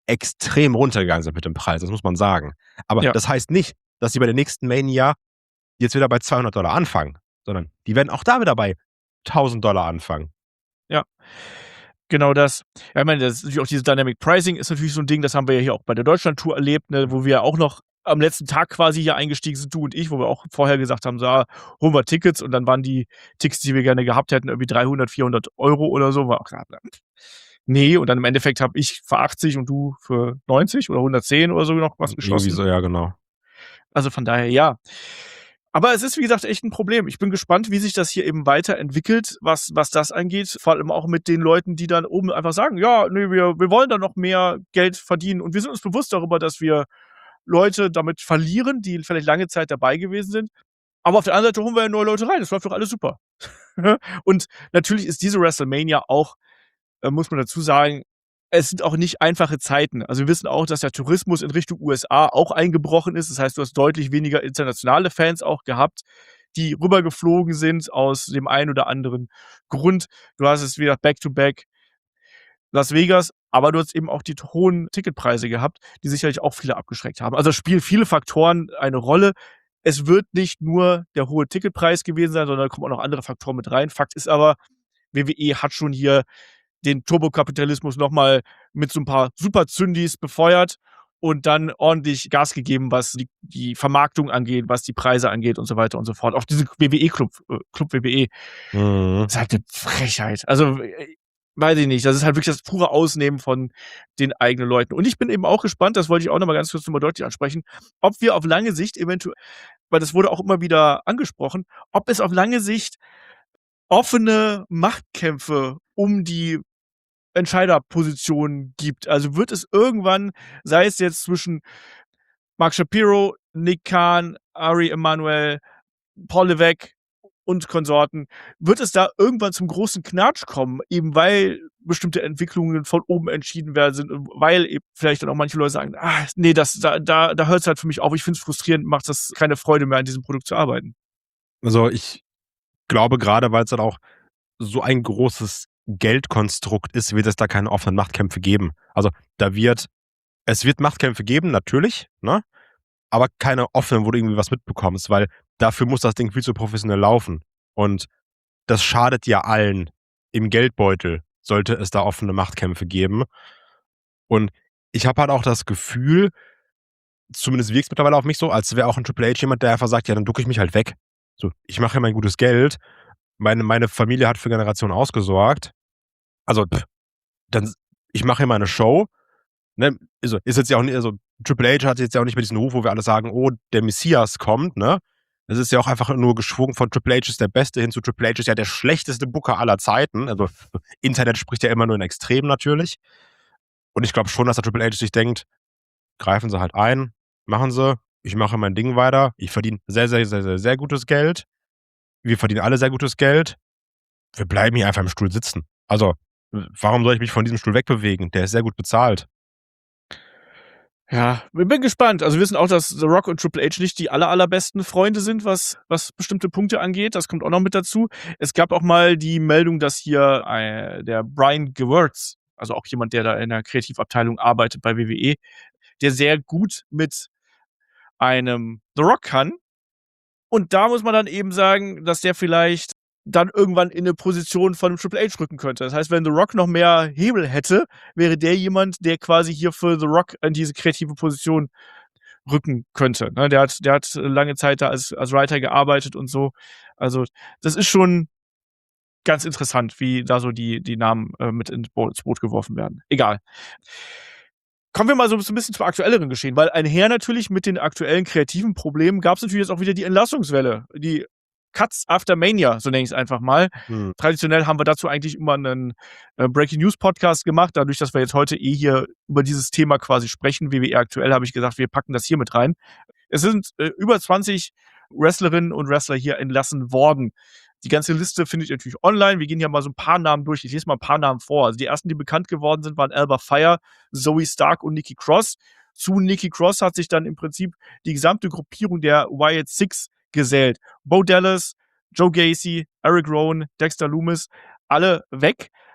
extrem runtergegangen sind mit dem Preis, das muss man sagen. Aber Ja. das heißt nicht, dass sie bei der nächsten Mania jetzt wieder bei $200 anfangen, sondern die werden auch da wieder bei $1.000 anfangen. Ja. Genau das. Ja, ich meine, das ist natürlich auch dieses Dynamic Pricing ist natürlich so ein Ding, das haben wir ja hier auch bei der Deutschland-Tour erlebt, ne, wo wir auch noch am letzten Tag quasi hier eingestiegen sind, du und ich, wo wir auch vorher gesagt haben, so, holen wir Tickets und dann waren die Tickets, die wir gerne gehabt hätten, irgendwie 300, 400 € oder so. War auch gesagt, nee, und dann im Endeffekt habe ich für 80 und du für 90 oder 110 oder so noch was geschossen. Irgendwie so, ja, genau. Also von daher, ja. Aber es ist, wie gesagt, echt ein Problem. Ich bin gespannt, wie sich das hier eben weiterentwickelt, was das angeht. Vor allem auch mit den Leuten, die dann oben einfach sagen, ja, nee, wir wollen da noch mehr Geld verdienen. Und wir sind uns bewusst darüber, dass wir Leute damit verlieren, die vielleicht lange Zeit dabei gewesen sind. Aber auf der anderen Seite holen wir ja neue Leute rein. Das läuft doch alles super. Und natürlich ist diese WrestleMania auch, muss man dazu sagen, es sind auch nicht einfache Zeiten. Also wir wissen auch, dass der Tourismus in Richtung USA auch eingebrochen ist. Das heißt, du hast deutlich weniger internationale Fans auch gehabt, die rübergeflogen sind aus dem einen oder anderen Grund. Du hast es wieder Back-to-Back Las Vegas, aber du hast eben auch die hohen Ticketpreise gehabt, die sicherlich auch viele abgeschreckt haben. Also es spielen viele Faktoren eine Rolle. Es wird nicht nur der hohe Ticketpreis gewesen sein, sondern da kommen auch noch andere Faktoren mit rein. Fakt ist aber, WWE hat schon hier den Turbokapitalismus noch mal mit so 'n paar Super-Zündis befeuert und dann ordentlich Gas gegeben, was die Vermarktung angeht, was die Preise angeht und so weiter und so fort. Auch diese WWE-Club Club WWE, Mhm. ist halt 'ne Frechheit. Also, weiß ich nicht, das ist halt wirklich das pure Ausnehmen von den eigenen Leuten. Und ich bin eben auch gespannt, das wollte ich auch noch mal ganz kurz noch mal deutlich ansprechen, ob wir auf lange Sicht weil das wurde auch immer wieder angesprochen, ob es auf lange Sicht offene Machtkämpfe um die Entscheiderpositionen gibt. Also wird es irgendwann, sei es jetzt zwischen Mark Shapiro, Nick Khan, Ari Emanuel, Paul Levesque und Konsorten, wird es da irgendwann zum großen Knatsch kommen, eben weil bestimmte Entwicklungen von oben entschieden werden sind und weil eben vielleicht dann auch manche Leute sagen, nee, da hört es halt für mich auf, ich finde es frustrierend, macht das keine Freude mehr, an diesem Produkt zu arbeiten. Also, ich glaube, gerade weil es dann auch so ein großes Geldkonstrukt ist, wird es da keine offenen Machtkämpfe geben. Also, es wird Machtkämpfe geben, natürlich, ne? Aber keine offenen, wo du irgendwie was mitbekommst, weil dafür muss das Ding viel zu professionell laufen. Und das schadet ja allen im Geldbeutel, sollte es da offene Machtkämpfe geben. Und ich habe halt auch das Gefühl, zumindest wirkt's mittlerweile auf mich so, als wäre auch ein Triple H jemand, der einfach sagt: „Ja, dann ducke ich mich halt weg. So, ich mache ja mein gutes Geld. Meine Familie hat für Generationen ausgesorgt. Also, dann ich mache hier meine Show." Ne? Also, ist jetzt ja auch nicht, also Triple H hat jetzt ja auch nicht mehr diesen Ruf, wo wir alle sagen: „Oh, der Messias kommt", ne? Es ist ja auch einfach nur geschwungen von Triple H ist der Beste hin zu Triple H ist ja der schlechteste Booker aller Zeiten. Also, Internet spricht ja immer nur in Extremen natürlich. Und ich glaube schon, dass der Triple H sich denkt: „Greifen Sie halt ein, machen Sie. Ich mache mein Ding weiter. Ich verdiene sehr, sehr, sehr, sehr, sehr gutes Geld. Wir verdienen alle sehr gutes Geld. Wir bleiben hier einfach im Stuhl sitzen. Also, warum soll ich mich von diesem Stuhl wegbewegen? Der ist sehr gut bezahlt." Ja, ich bin gespannt. Also wir wissen auch, dass The Rock und Triple H nicht die allerbesten Freunde sind, was bestimmte Punkte angeht. Das kommt auch noch mit dazu. Es gab auch mal die Meldung, dass hier der Brian Gewirtz, also auch jemand, der da in der Kreativabteilung arbeitet bei WWE, der sehr gut mit einem The Rock kann. Und da muss man dann eben sagen, dass der vielleicht dann irgendwann in 'ne Position von Triple H rücken könnte. Das heißt, wenn The Rock noch mehr Hebel hätte, wäre der jemand, der quasi hier für The Rock in diese kreative Position rücken könnte, ne? Der hat lange Zeit da als Writer gearbeitet und so. Also, das ist schon ganz interessant, wie da so die Namen, mit ins Boot geworfen werden. Egal. Kommen wir mal so 'n bisschen zum aktuelleren Geschehen, weil einher natürlich mit den aktuellen kreativen Problemen gab's natürlich jetzt auch wieder die Entlassungswelle. Die Cuts after Mania, so nenne ich's einfach mal. Mhm. Traditionell haben wir dazu eigentlich immer 'nen Breaking News Podcast gemacht. Dadurch, dass wir jetzt heute hier über dieses Thema quasi sprechen, WWE aktuell, habe ich gesagt, wir packen das hier mit rein. Es sind über 20 Wrestlerinnen und Wrestler hier entlassen worden. Die ganze Liste findet ihr natürlich online. Wir gehen hier mal so 'n paar Namen durch. Ich lese mal 'n paar Namen vor. Also die ersten, die bekannt geworden sind, waren Alba Fire, Zoe Stark und Nikki Cross. Zu Nikki Cross hat sich dann im Prinzip die gesamte Gruppierung der Wyatt Six gesellt. Bo Dallas, Joe Gacy, Eric Rowan, Dexter Lumis, alle weg.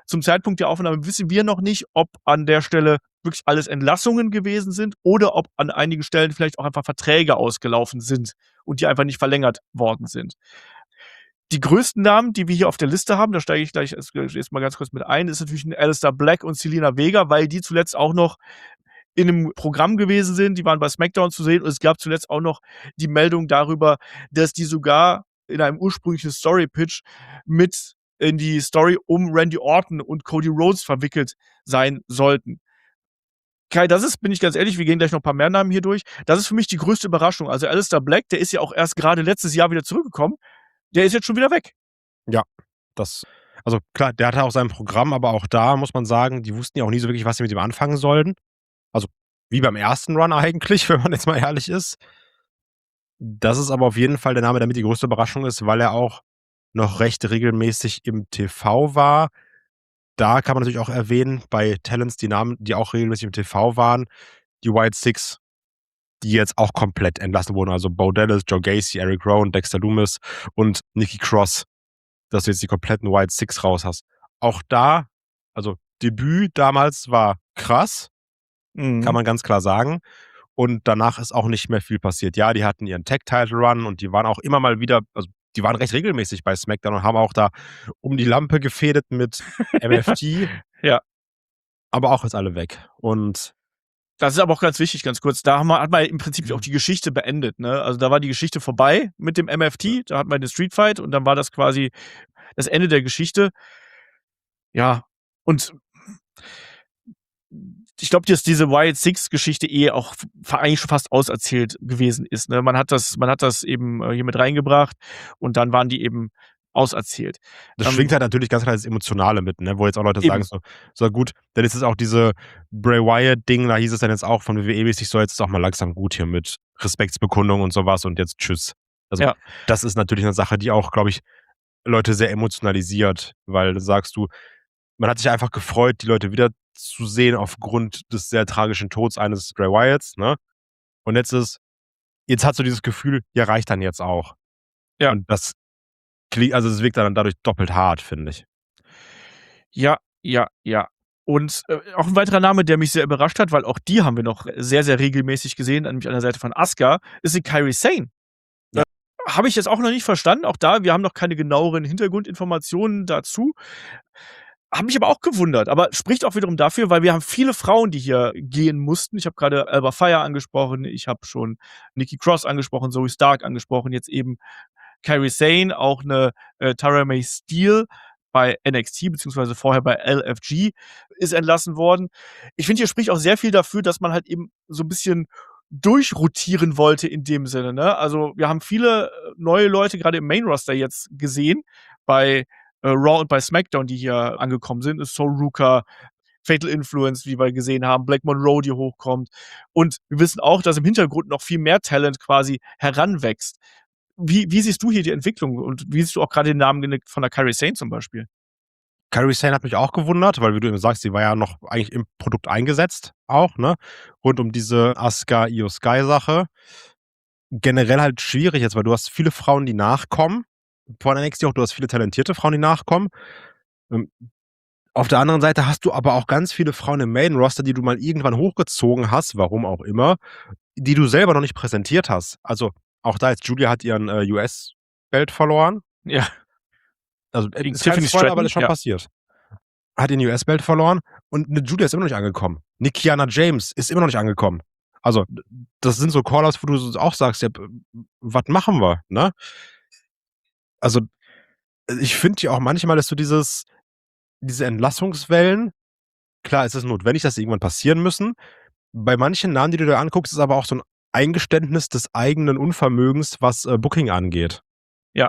zum Zeitpunkt der Aufnahme wissen wir noch nicht, ob an der Stelle wirklich alles Entlassungen gewesen sind oder ob an einigen Stellen vielleicht auch einfach Verträge ausgelaufen sind und die einfach nicht verlängert worden sind. Die größten Namen, die wir hier auf der Liste haben, da steige ich gleich erst mal ganz kurz mit ein, ist natürlich ein Alistair Black und Zelina Vega, weil die zuletzt auch noch in einem Programm gewesen sind. Die waren bei SmackDown zu sehen und es gab zuletzt auch noch die Meldung darüber, dass die sogar in einem ursprünglichen Story-Pitch mit in die Story um Randy Orton und Cody Rhodes verwickelt sein sollten. Kai, das ist, bin ich ganz ehrlich, wir gehen gleich noch ein paar mehr Namen hier durch. Das ist für mich die größte Überraschung. Also Alistair Black, der ist ja auch erst gerade letztes Jahr wieder zurückgekommen. Der ist jetzt schon wieder weg. Ja, also klar, der hatte auch sein Programm, aber auch da muss man sagen, die wussten ja auch nie so wirklich, was sie mit ihm anfangen sollten. Also wie beim ersten Run eigentlich, wenn man jetzt mal ehrlich ist. Das ist aber auf jeden Fall der Name, der mit die größte Überraschung ist, weil er auch noch recht regelmäßig im TV war. Da kann man natürlich auch erwähnen, bei Talents, die Namen, die auch regelmäßig im TV waren, die White Six, die jetzt auch komplett entlassen wurden. Also Bo Dallas, Joe Gacy, Eric Rowan, Dexter Lumis und Nikki Cross, dass du jetzt die kompletten White Six raus hast. Auch da, also Debüt damals war krass, kann man ganz klar sagen. Und danach ist auch nicht mehr viel passiert. Ja, die hatten ihren Tag-Title-Run und die waren auch immer mal wieder, also die waren recht regelmäßig bei SmackDown und haben auch da um die Lampe gefädet mit MFT. Ja. Aber auch jetzt alle weg. Und das ist aber auch ganz wichtig, ganz kurz. Da hat man im Prinzip auch die Geschichte beendet. Ne? Also da war die Geschichte vorbei mit dem MFT. Da hatten wir den Street Fight und dann war das quasi das Ende der Geschichte. Ja, und ich glaube, dass diese Wild Six-Geschichte auch eigentlich schon fast auserzählt gewesen ist. Ne? Man hat das eben hier mit reingebracht und dann waren die eben auserzählt. Das schwingt halt natürlich ganz klar das Emotionale mit, ne? Wo jetzt auch Leute Eben. sagen, so gut, dann ist es auch diese Bray Wyatt-Ding, da hieß es dann jetzt auch von WWE-mäßig so, jetzt ist auch mal langsam gut hier mit Respektsbekundung und sowas und jetzt tschüss. Also Ja. das ist natürlich eine Sache, die auch, glaube ich, Leute sehr emotionalisiert, weil sagst du, man hat sich einfach gefreut, die Leute wieder zu sehen aufgrund des sehr tragischen Todes eines Bray Wyatts, ne? Und jetzt hast du dieses Gefühl, ja, reicht dann jetzt auch. Ja. Und das klingt, also es wirkt dann dadurch doppelt hart, finde ich. Ja. Und auch ein weiterer Name, der mich sehr überrascht hat, weil auch die haben wir noch sehr, sehr regelmäßig gesehen, nämlich an der Seite von Asuka, ist die Kairi Sane. Ja. Habe ich jetzt auch noch nicht verstanden. Auch da, wir haben noch keine genaueren Hintergrundinformationen dazu. Habe mich aber auch gewundert. Aber spricht auch wiederum dafür, weil wir haben viele Frauen, die hier gehen mussten. Ich habe gerade Alba Fire angesprochen. Ich habe schon Nikki Cross angesprochen, Zoe Stark angesprochen. Jetzt eben Kairi Sane, auch eine Tara May Steele bei NXT, beziehungsweise vorher bei LFG, ist entlassen worden. Ich finde, hier spricht auch sehr viel dafür, dass man halt eben so ein bisschen durchrotieren wollte in dem Sinne. Ne? Also wir haben viele neue Leute gerade im Main-Roster jetzt gesehen, bei Raw und bei SmackDown, die hier angekommen sind. Ist Sol Ruka, Fatal Influence, wie wir gesehen haben, Black Monroe, die hochkommt. Und wir wissen auch, dass im Hintergrund noch viel mehr Talent quasi heranwächst. Wie siehst du hier die Entwicklung und wie siehst du auch gerade den Namen von der Kairi Sane zum Beispiel? Kairi Sane hat mich auch gewundert, weil, wie du eben sagst, sie war ja noch eigentlich im Produkt eingesetzt, auch, ne? Rund um diese Asuka Io Sky Sache. Generell halt schwierig jetzt, weil du hast viele Frauen, die nachkommen. Von NXT auch, du hast viele talentierte Frauen, die nachkommen. Auf der anderen Seite hast du aber auch ganz viele Frauen im Main-Roster, die du mal irgendwann hochgezogen hast, warum auch immer, die du selber noch nicht präsentiert hast. Also auch da jetzt, Julia hat ihren US-Belt verloren. Ja. Also Gegen ist kein Tiffany Spoiler, aber das ist schon Stratton, ja. passiert. Hat ihren US-Belt verloren und eine Julia ist immer noch nicht angekommen. Eine Kiana James ist immer noch nicht angekommen. Also das sind so Call-Outs, wo du auch sagst, ja, was machen wir, ne? Also ich finde ja auch manchmal, dass du diese Entlassungswellen, klar, es ist notwendig, dass sie irgendwann passieren müssen. Bei manchen Namen, die du dir anguckst, ist aber auch so ein Eingeständnis des eigenen Unvermögens, was Booking angeht. Ja.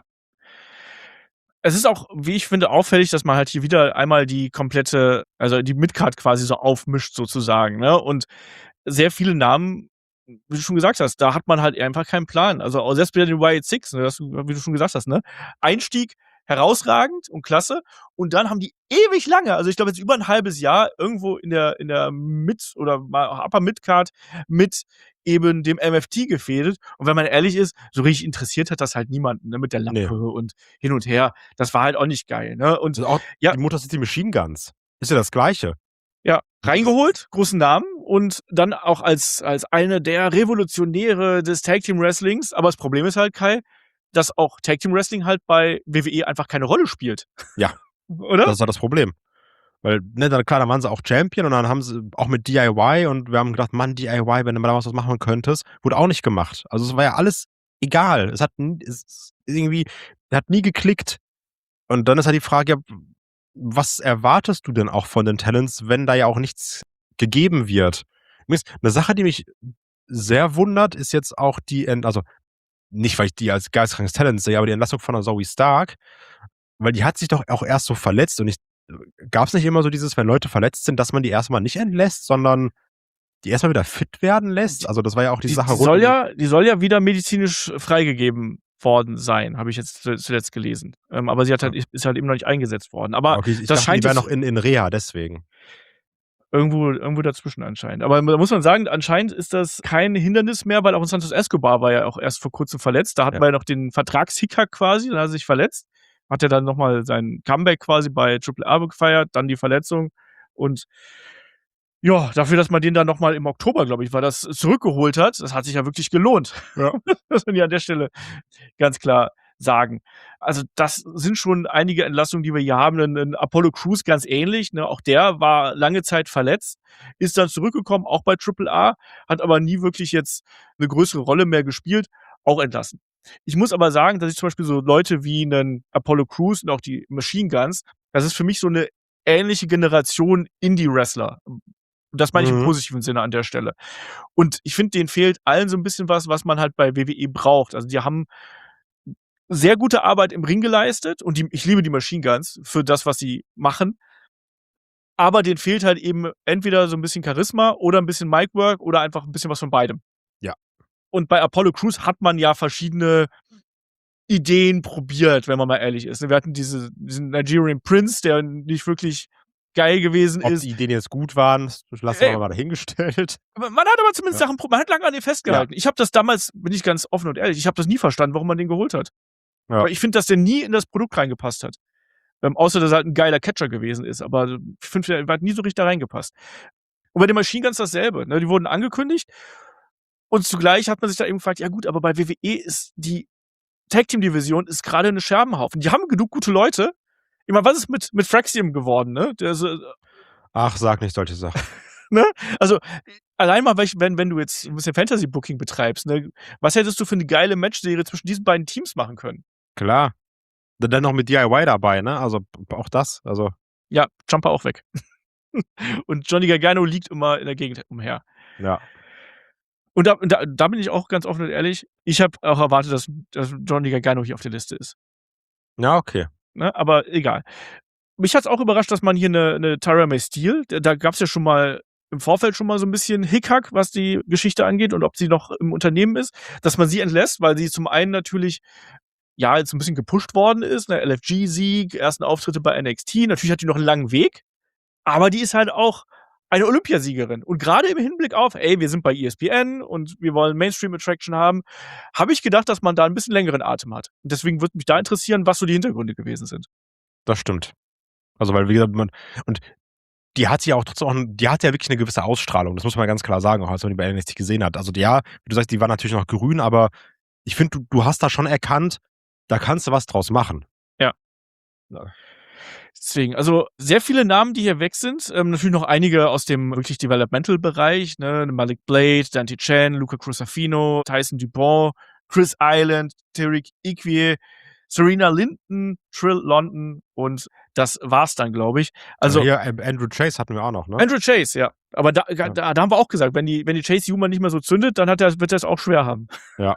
Es ist auch, wie ich finde, auffällig, dass man halt hier wieder einmal die komplette, also die Midcard quasi so aufmischt sozusagen, ne? Und sehr viele Namen, wie du schon gesagt hast, da hat man halt einfach keinen Plan. Also auch selbst bei den Riot Six, ne, wie du schon gesagt hast, ne? Einstieg herausragend und klasse. Und dann haben die ewig lange, also ich glaube jetzt über ein halbes Jahr, irgendwo in der Mid- oder Upper Midcard mit eben dem MFT gefädelt. Und wenn man ehrlich ist, so richtig interessiert hat das halt niemanden, ne, mit der Lampe Nee. und hin und her. Das war halt auch nicht geil, ne? Und Das ist auch ja, die Motor City Machine Guns. Ist ja das Gleiche. ja, reingeholt, großen Namen und dann auch als eine der Revolutionäre des Tag Team Wrestlings. Aber das Problem ist halt, Kai, dass auch Tag Team Wrestling halt bei WWE einfach keine Rolle spielt. Ja, Oder? das ist ja das Problem. Weil, ne, dann klar, dann waren sie auch Champion und dann haben sie auch mit DIY und wir haben gedacht, Mann, DIY, wenn du mal da was machen könntest, wurde auch nicht gemacht. Also es war ja alles egal. Es hat nie geklickt. Und dann ist halt die Frage, ja, was erwartest du denn auch von den Talents, wenn da ja auch nichts gegeben wird? Übrigens, eine Sache, die mich sehr wundert, ist jetzt auch also nicht, weil ich die als geisteskrankes Talent sehe, aber die Entlassung von der Zoe Stark, weil die hat sich doch auch erst so verletzt und gab es nicht immer so dieses, wenn Leute verletzt sind, dass man die erstmal nicht entlässt, sondern die erstmal wieder fit werden lässt? Also das war ja auch die Sache Die soll ja wieder medizinisch freigegeben worden sein, habe ich jetzt zuletzt gelesen. Aber sie ist halt eben noch nicht eingesetzt worden. Aber okay, ich das dachte, scheint die wäre noch in Reha, deswegen. irgendwo dazwischen anscheinend. Aber da muss man sagen, anscheinend ist das kein Hindernis mehr, weil auch Santos Escobar war ja auch erst vor kurzem verletzt. Da hatten wir ja noch den Vertragshicker quasi, dann hat er sich verletzt. Hat er dann nochmal sein Comeback quasi bei Triple A gefeiert, dann die Verletzung und ja, dafür, dass man den dann nochmal im Oktober, glaube ich, war das, zurückgeholt hat, das hat sich ja wirklich gelohnt. Ja. Das muss ich an der Stelle ganz klar sagen. Also das sind schon einige Entlassungen, die wir hier haben. Ein Apollo Crews ganz ähnlich, ne? Auch der war lange Zeit verletzt, ist dann zurückgekommen, auch bei Triple A, hat aber nie wirklich jetzt eine größere Rolle mehr gespielt, auch entlassen. Ich muss aber sagen, dass ich zum Beispiel so Leute wie einen Apollo Crews und auch die Machine Guns, das ist für mich so eine ähnliche Generation Indie-Wrestler. Und das meine ich im positiven Sinne an der Stelle. Und ich finde, denen fehlt allen so ein bisschen was man halt bei WWE braucht. Also die haben sehr gute Arbeit im Ring geleistet und ich liebe die Machine Guns für das, was sie machen. Aber denen fehlt halt eben entweder so ein bisschen Charisma oder ein bisschen Micwork oder einfach ein bisschen was von beidem. Ja. Und bei Apollo Crews hat man ja verschiedene Ideen probiert, wenn man mal ehrlich ist. Wir hatten diesen Nigerian Prince, der nicht wirklich geil gewesen Ob ist. die Ideen jetzt gut waren, lassen wir mal dahingestellt. Man hat aber zumindest Sachen, man hat lange an dem festgehalten. Ich habe das damals, bin ich ganz offen und ehrlich, ich habe das nie verstanden, warum man den geholt hat. Ja. Weil ich finde, dass der nie in das Produkt reingepasst hat. Außer, dass er halt ein geiler Catcher gewesen ist. Aber ich finde, er hat nie so richtig da reingepasst. Und bei den Machine Guns dasselbe. Ne? Die wurden angekündigt und zugleich hat man sich da eben gefragt, ja gut, aber bei WWE ist die Tag-Team-Division ist gerade eine Scherbenhaufen. Die haben genug gute Leute. Ich meine, was ist mit Fraxium geworden, ne? Ach, sag nicht solche Sachen. Ne? Also, allein mal, wenn du jetzt ein bisschen Fantasy-Booking betreibst, ne? Was hättest du für eine geile Matchserie zwischen diesen beiden Teams machen können? Klar. Dann noch mit DIY dabei, ne? Also auch das. Also. Ja, Jumper auch weg. Und Johnny Gargano liegt immer in der Gegend umher. Ja. Und da bin ich auch ganz offen und ehrlich, ich habe auch erwartet, dass Johnny Gargano hier auf der Liste ist. Ja, okay. Ne? Aber egal. Mich hat's auch überrascht, dass man hier eine Tyra May Steele, da gab's ja schon mal im Vorfeld schon mal so ein bisschen Hickhack, was die Geschichte angeht und ob sie noch im Unternehmen ist, dass man sie entlässt, weil sie zum einen natürlich ja jetzt ein bisschen gepusht worden ist, ne, LFG-Sieg, ersten Auftritte bei NXT, natürlich hat die noch einen langen Weg, aber die ist halt auch eine Olympiasiegerin. Und gerade im Hinblick auf, ey, wir sind bei ESPN und wir wollen Mainstream-Attraction haben, habe ich gedacht, dass man da ein bisschen längeren Atem hat. Und deswegen würde mich da interessieren, was so die Hintergründe gewesen sind. Das stimmt. Also, weil, wie gesagt, und die hat ja auch trotzdem die hat ja wirklich eine gewisse Ausstrahlung. Das muss man ganz klar sagen, auch als man die bei NXT gesehen hat. Also, ja, wie du sagst, die war natürlich noch grün, aber ich finde, du hast da schon erkannt, da kannst du was draus machen. Ja. Deswegen, also sehr viele Namen, die hier weg sind. Natürlich noch einige aus dem wirklich Developmental-Bereich, ne? Malik Blade, Dante Chen, Luca Crusafino, Tyson Dupont, Chris Island, Tariq Ikwie, Serena Linton, Trill London und das war's dann, glaube ich. Also hier Andrew Chase hatten wir auch noch, ne? Andrew Chase, ja. Aber da haben wir auch gesagt, wenn die Chase Human nicht mehr so zündet, dann wird er es auch schwer haben. Ja.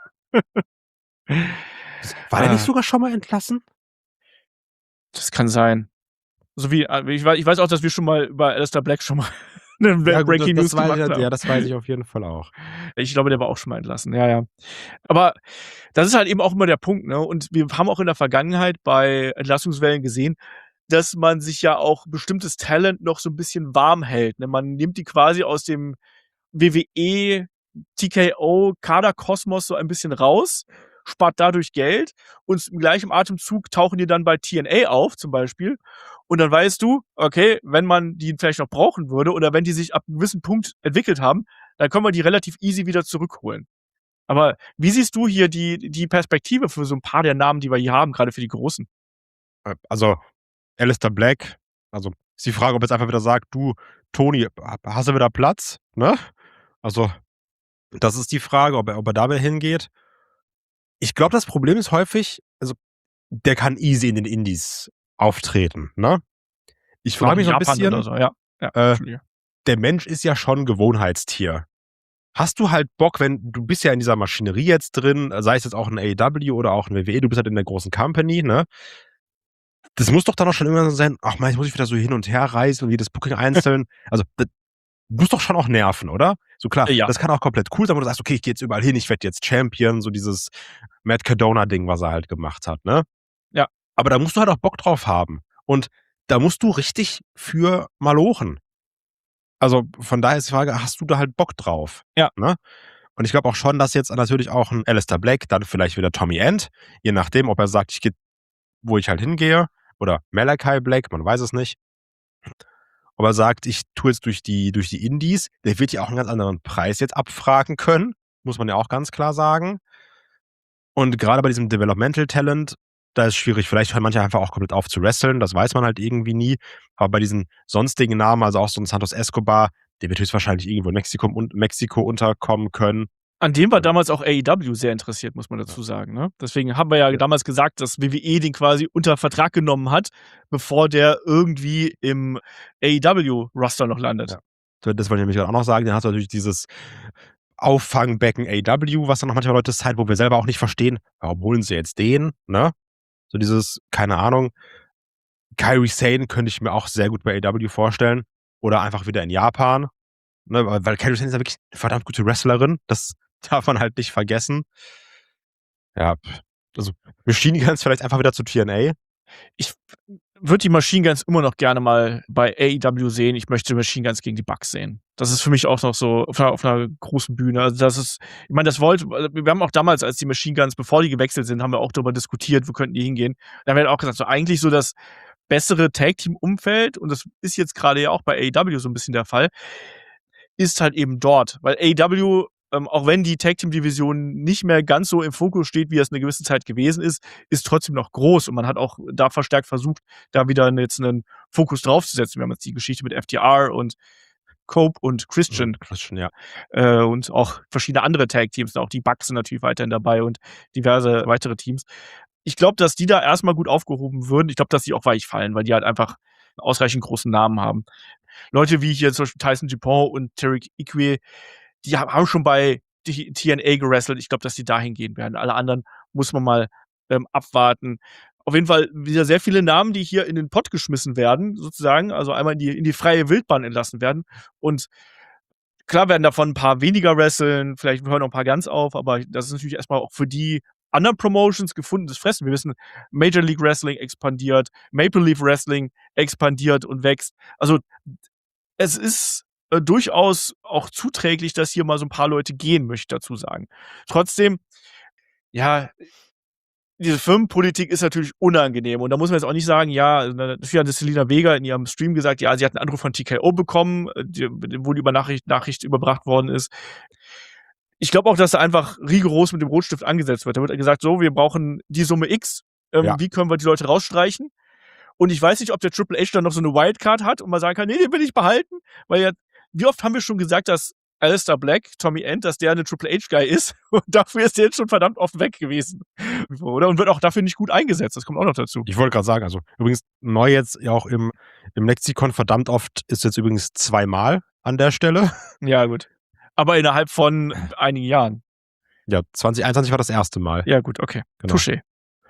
War der nicht sogar schon mal entlassen? Das kann sein. So wie, ich weiß auch, dass wir schon mal über Aleister Black schon mal eine Breaking News gemacht haben. Ja, das weiß ich auf jeden Fall auch. Ich glaube, der war auch schon mal entlassen, ja. Aber das ist halt eben auch immer der Punkt, ne? Und wir haben auch in der Vergangenheit bei Entlassungswellen gesehen, dass man sich ja auch bestimmtes Talent noch so ein bisschen warm hält, ne? Man nimmt die quasi aus dem WWE TKO-Kaderkosmos so ein bisschen raus, spart dadurch Geld und im gleichen Atemzug tauchen die dann bei TNA auf zum Beispiel und dann weißt du, okay, wenn man die vielleicht noch brauchen würde oder wenn die sich ab einem gewissen Punkt entwickelt haben, dann können wir die relativ easy wieder zurückholen. Aber wie siehst du hier die Perspektive für so ein paar der Namen, die wir hier haben, gerade für die Großen? Also, Aleister Black, also ist die Frage, ob er jetzt einfach wieder sagt, du, Toni, hast du wieder Platz? Ne? Also, das ist die Frage, ob er da wieder hingeht. Ich glaube, das Problem ist häufig, also der kann easy in den Indies auftreten, ne? Ich frage mich so ein Japan bisschen, oder so, ja. Ja, Entschuldige. der Mensch ist ja schon ein Gewohnheitstier. Hast du halt Bock, wenn du bist ja in dieser Maschinerie jetzt drin, sei es jetzt auch ein AEW oder auch ein WWE, du bist halt in der großen Company, ne? Das muss doch dann auch schon irgendwann so sein, ach man, jetzt muss ich wieder so hin und her reisen und jedes Booking einzeln. Also, das muss doch schon auch nerven, oder? So klar, Ja. das kann auch komplett cool sein, wo du sagst, okay, ich gehe jetzt überall hin, ich werde jetzt Champion, so dieses Matt Cardona-Ding, was er halt gemacht hat, ne? Ja. Aber da musst du halt auch Bock drauf haben. Und da musst du richtig für malochen. Also von daher ist die Frage, hast du da halt Bock drauf? Ja. Ne? Und ich glaube auch schon, dass jetzt natürlich auch ein Aleister Black, dann vielleicht wieder Tommy End, je nachdem, ob er sagt, ich gehe, wo ich halt hingehe, oder Malachi Black, man weiß es nicht. Ob er sagt, ich tue jetzt durch die Indies, der wird ja auch einen ganz anderen Preis jetzt abfragen können, muss man ja auch ganz klar sagen. Und gerade bei diesem Developmental Talent, da ist es schwierig. Vielleicht hören manche einfach auch komplett auf zu wresteln, das weiß man halt irgendwie nie. Aber bei diesen sonstigen Namen, also auch so ein Santos Escobar, der wird höchstwahrscheinlich irgendwo in Mexiko unterkommen können. An dem war damals auch AEW sehr interessiert, muss man dazu sagen. Ne? Deswegen haben wir ja damals gesagt, dass WWE den quasi unter Vertrag genommen hat, bevor der irgendwie im AEW-Roster noch landet. Ja. Das wollte ich nämlich gerade auch noch sagen. Dann hast du natürlich dieses Auffangbecken AEW, was dann noch manchmal Leute Zeit, wo wir selber auch nicht verstehen, warum holen sie jetzt den, ne? So dieses, keine Ahnung, Kairi Sane könnte ich mir auch sehr gut bei AEW vorstellen. Oder einfach wieder in Japan. Ne? Weil Kairi Sane ist ja wirklich eine verdammt gute Wrestlerin. Das darf man halt nicht vergessen. Ja, also Machine Guns vielleicht einfach wieder zu TNA. Ich würde die Machine Guns immer noch gerne mal bei AEW sehen. Ich möchte Machine Guns gegen die Bucks sehen. Das ist für mich auch noch so auf einer großen Bühne. Also das ist, ich meine, wir haben auch damals, als die Machine Guns, bevor die gewechselt sind, haben wir auch darüber diskutiert, wo könnten die hingehen. Da haben wir auch gesagt, so eigentlich so das bessere Tag-Team-Umfeld, und das ist jetzt gerade ja auch bei AEW so ein bisschen der Fall, ist halt eben dort. Weil AEW, auch wenn die Tag-Team-Division nicht mehr ganz so im Fokus steht, wie es eine gewisse Zeit gewesen ist trotzdem noch groß. Und man hat auch da verstärkt versucht, da wieder jetzt einen Fokus draufzusetzen. Wir haben jetzt die Geschichte mit FTR und Cope und Christian. Christian, ja. Und auch verschiedene andere Tag-Teams. Auch die Bucks sind natürlich weiterhin dabei und diverse weitere Teams. Ich glaube, dass die da erstmal gut aufgehoben würden. Ich glaube, dass die auch weich fallen, weil die halt einfach einen ausreichend großen Namen haben. Leute wie hier zum Beispiel Tyson Dupont und Tarek Ikwe, die haben schon bei TNA gewrestelt. Ich glaube, dass die dahin gehen werden. Alle anderen muss man mal abwarten. Auf jeden Fall wieder sehr viele Namen, die hier in den Pott geschmissen werden, sozusagen. Also einmal in die freie Wildbahn entlassen werden. Und klar werden davon ein paar weniger wresteln. Vielleicht hören noch ein paar ganz auf. Aber das ist natürlich erstmal auch für die anderen Promotions gefundenes Fressen. Wir wissen, Major League Wrestling expandiert, Maple Leaf Wrestling expandiert und wächst. Also es ist durchaus auch zuträglich, dass hier mal so ein paar Leute gehen, möchte ich dazu sagen. Trotzdem, ja, diese Firmenpolitik ist natürlich unangenehm. Und da muss man jetzt auch nicht sagen, ja, natürlich hat Selena Vega in ihrem Stream gesagt, ja, sie hat einen Anruf von TKO bekommen, wo die Nachricht überbracht worden ist. Ich glaube auch, dass da einfach rigoros mit dem Rotstift angesetzt wird. Da wird gesagt, so, wir brauchen die Summe X. Wie können wir die Leute rausstreichen? Und ich weiß nicht, ob der Triple H dann noch so eine Wildcard hat und mal sagen kann, nee, den will ich behalten. Weil ja, wie oft haben wir schon gesagt, dass Aleister Black, Tommy End, dass der eine Triple H-Guy ist. Und dafür ist der jetzt schon verdammt oft weg gewesen. Oder? Und wird auch dafür nicht gut eingesetzt. Das kommt auch noch dazu. Ich wollte gerade sagen, also übrigens neu jetzt ja auch im Lexikon verdammt oft ist jetzt übrigens 2-mal an der Stelle. Ja, gut. Aber innerhalb von einigen Jahren. Ja, 2021 war das erste Mal. Ja, gut, okay. Genau. Touché.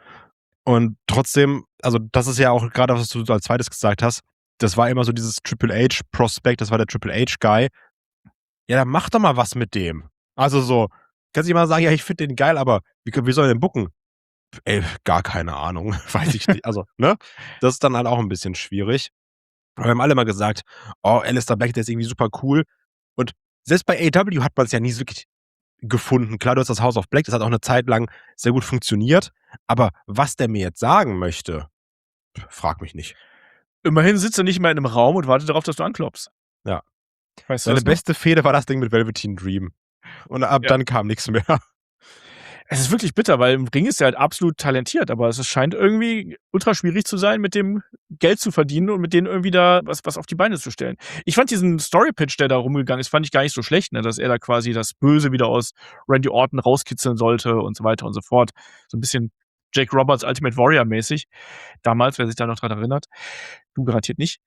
Und trotzdem, also das ist ja auch gerade, was du als zweites gesagt hast, das war immer so dieses Triple H-Prospect, das war der Triple H-Guy. Ja, dann mach doch mal was mit dem. Also so, kannst du nicht mal sagen, ja, ich finde den geil, aber wie soll ich den booken? Ey, gar keine Ahnung, weiß ich nicht. Also, ne? Das ist dann halt auch ein bisschen schwierig. Aber wir haben alle mal gesagt, oh, Aleister Black, der ist irgendwie super cool. Und selbst bei AEW hat man es ja nie so wirklich gefunden. Klar, du hast das House of Black, das hat auch eine Zeit lang sehr gut funktioniert, aber was der mir jetzt sagen möchte, frag mich nicht. Immerhin sitzt er nicht mehr in einem Raum und wartet darauf, dass du anklopfst. Ja. Weißt du Seine das noch? beste Fehde war das Ding mit Velveteen Dream. Und ab Ja. dann kam nichts mehr. Es ist wirklich bitter, weil im Ring ist er halt absolut talentiert, aber es scheint irgendwie ultra schwierig zu sein, mit dem Geld zu verdienen und mit denen irgendwie da was auf die Beine zu stellen. Ich fand diesen Story-Pitch, der da rumgegangen ist, fand ich gar nicht so schlecht, ne? Dass er da quasi das Böse wieder aus Randy Orton rauskitzeln sollte und so weiter und so fort. So ein bisschen Jake Roberts Ultimate Warrior mäßig. Damals, wer sich da noch dran erinnert. Du garantiert nicht.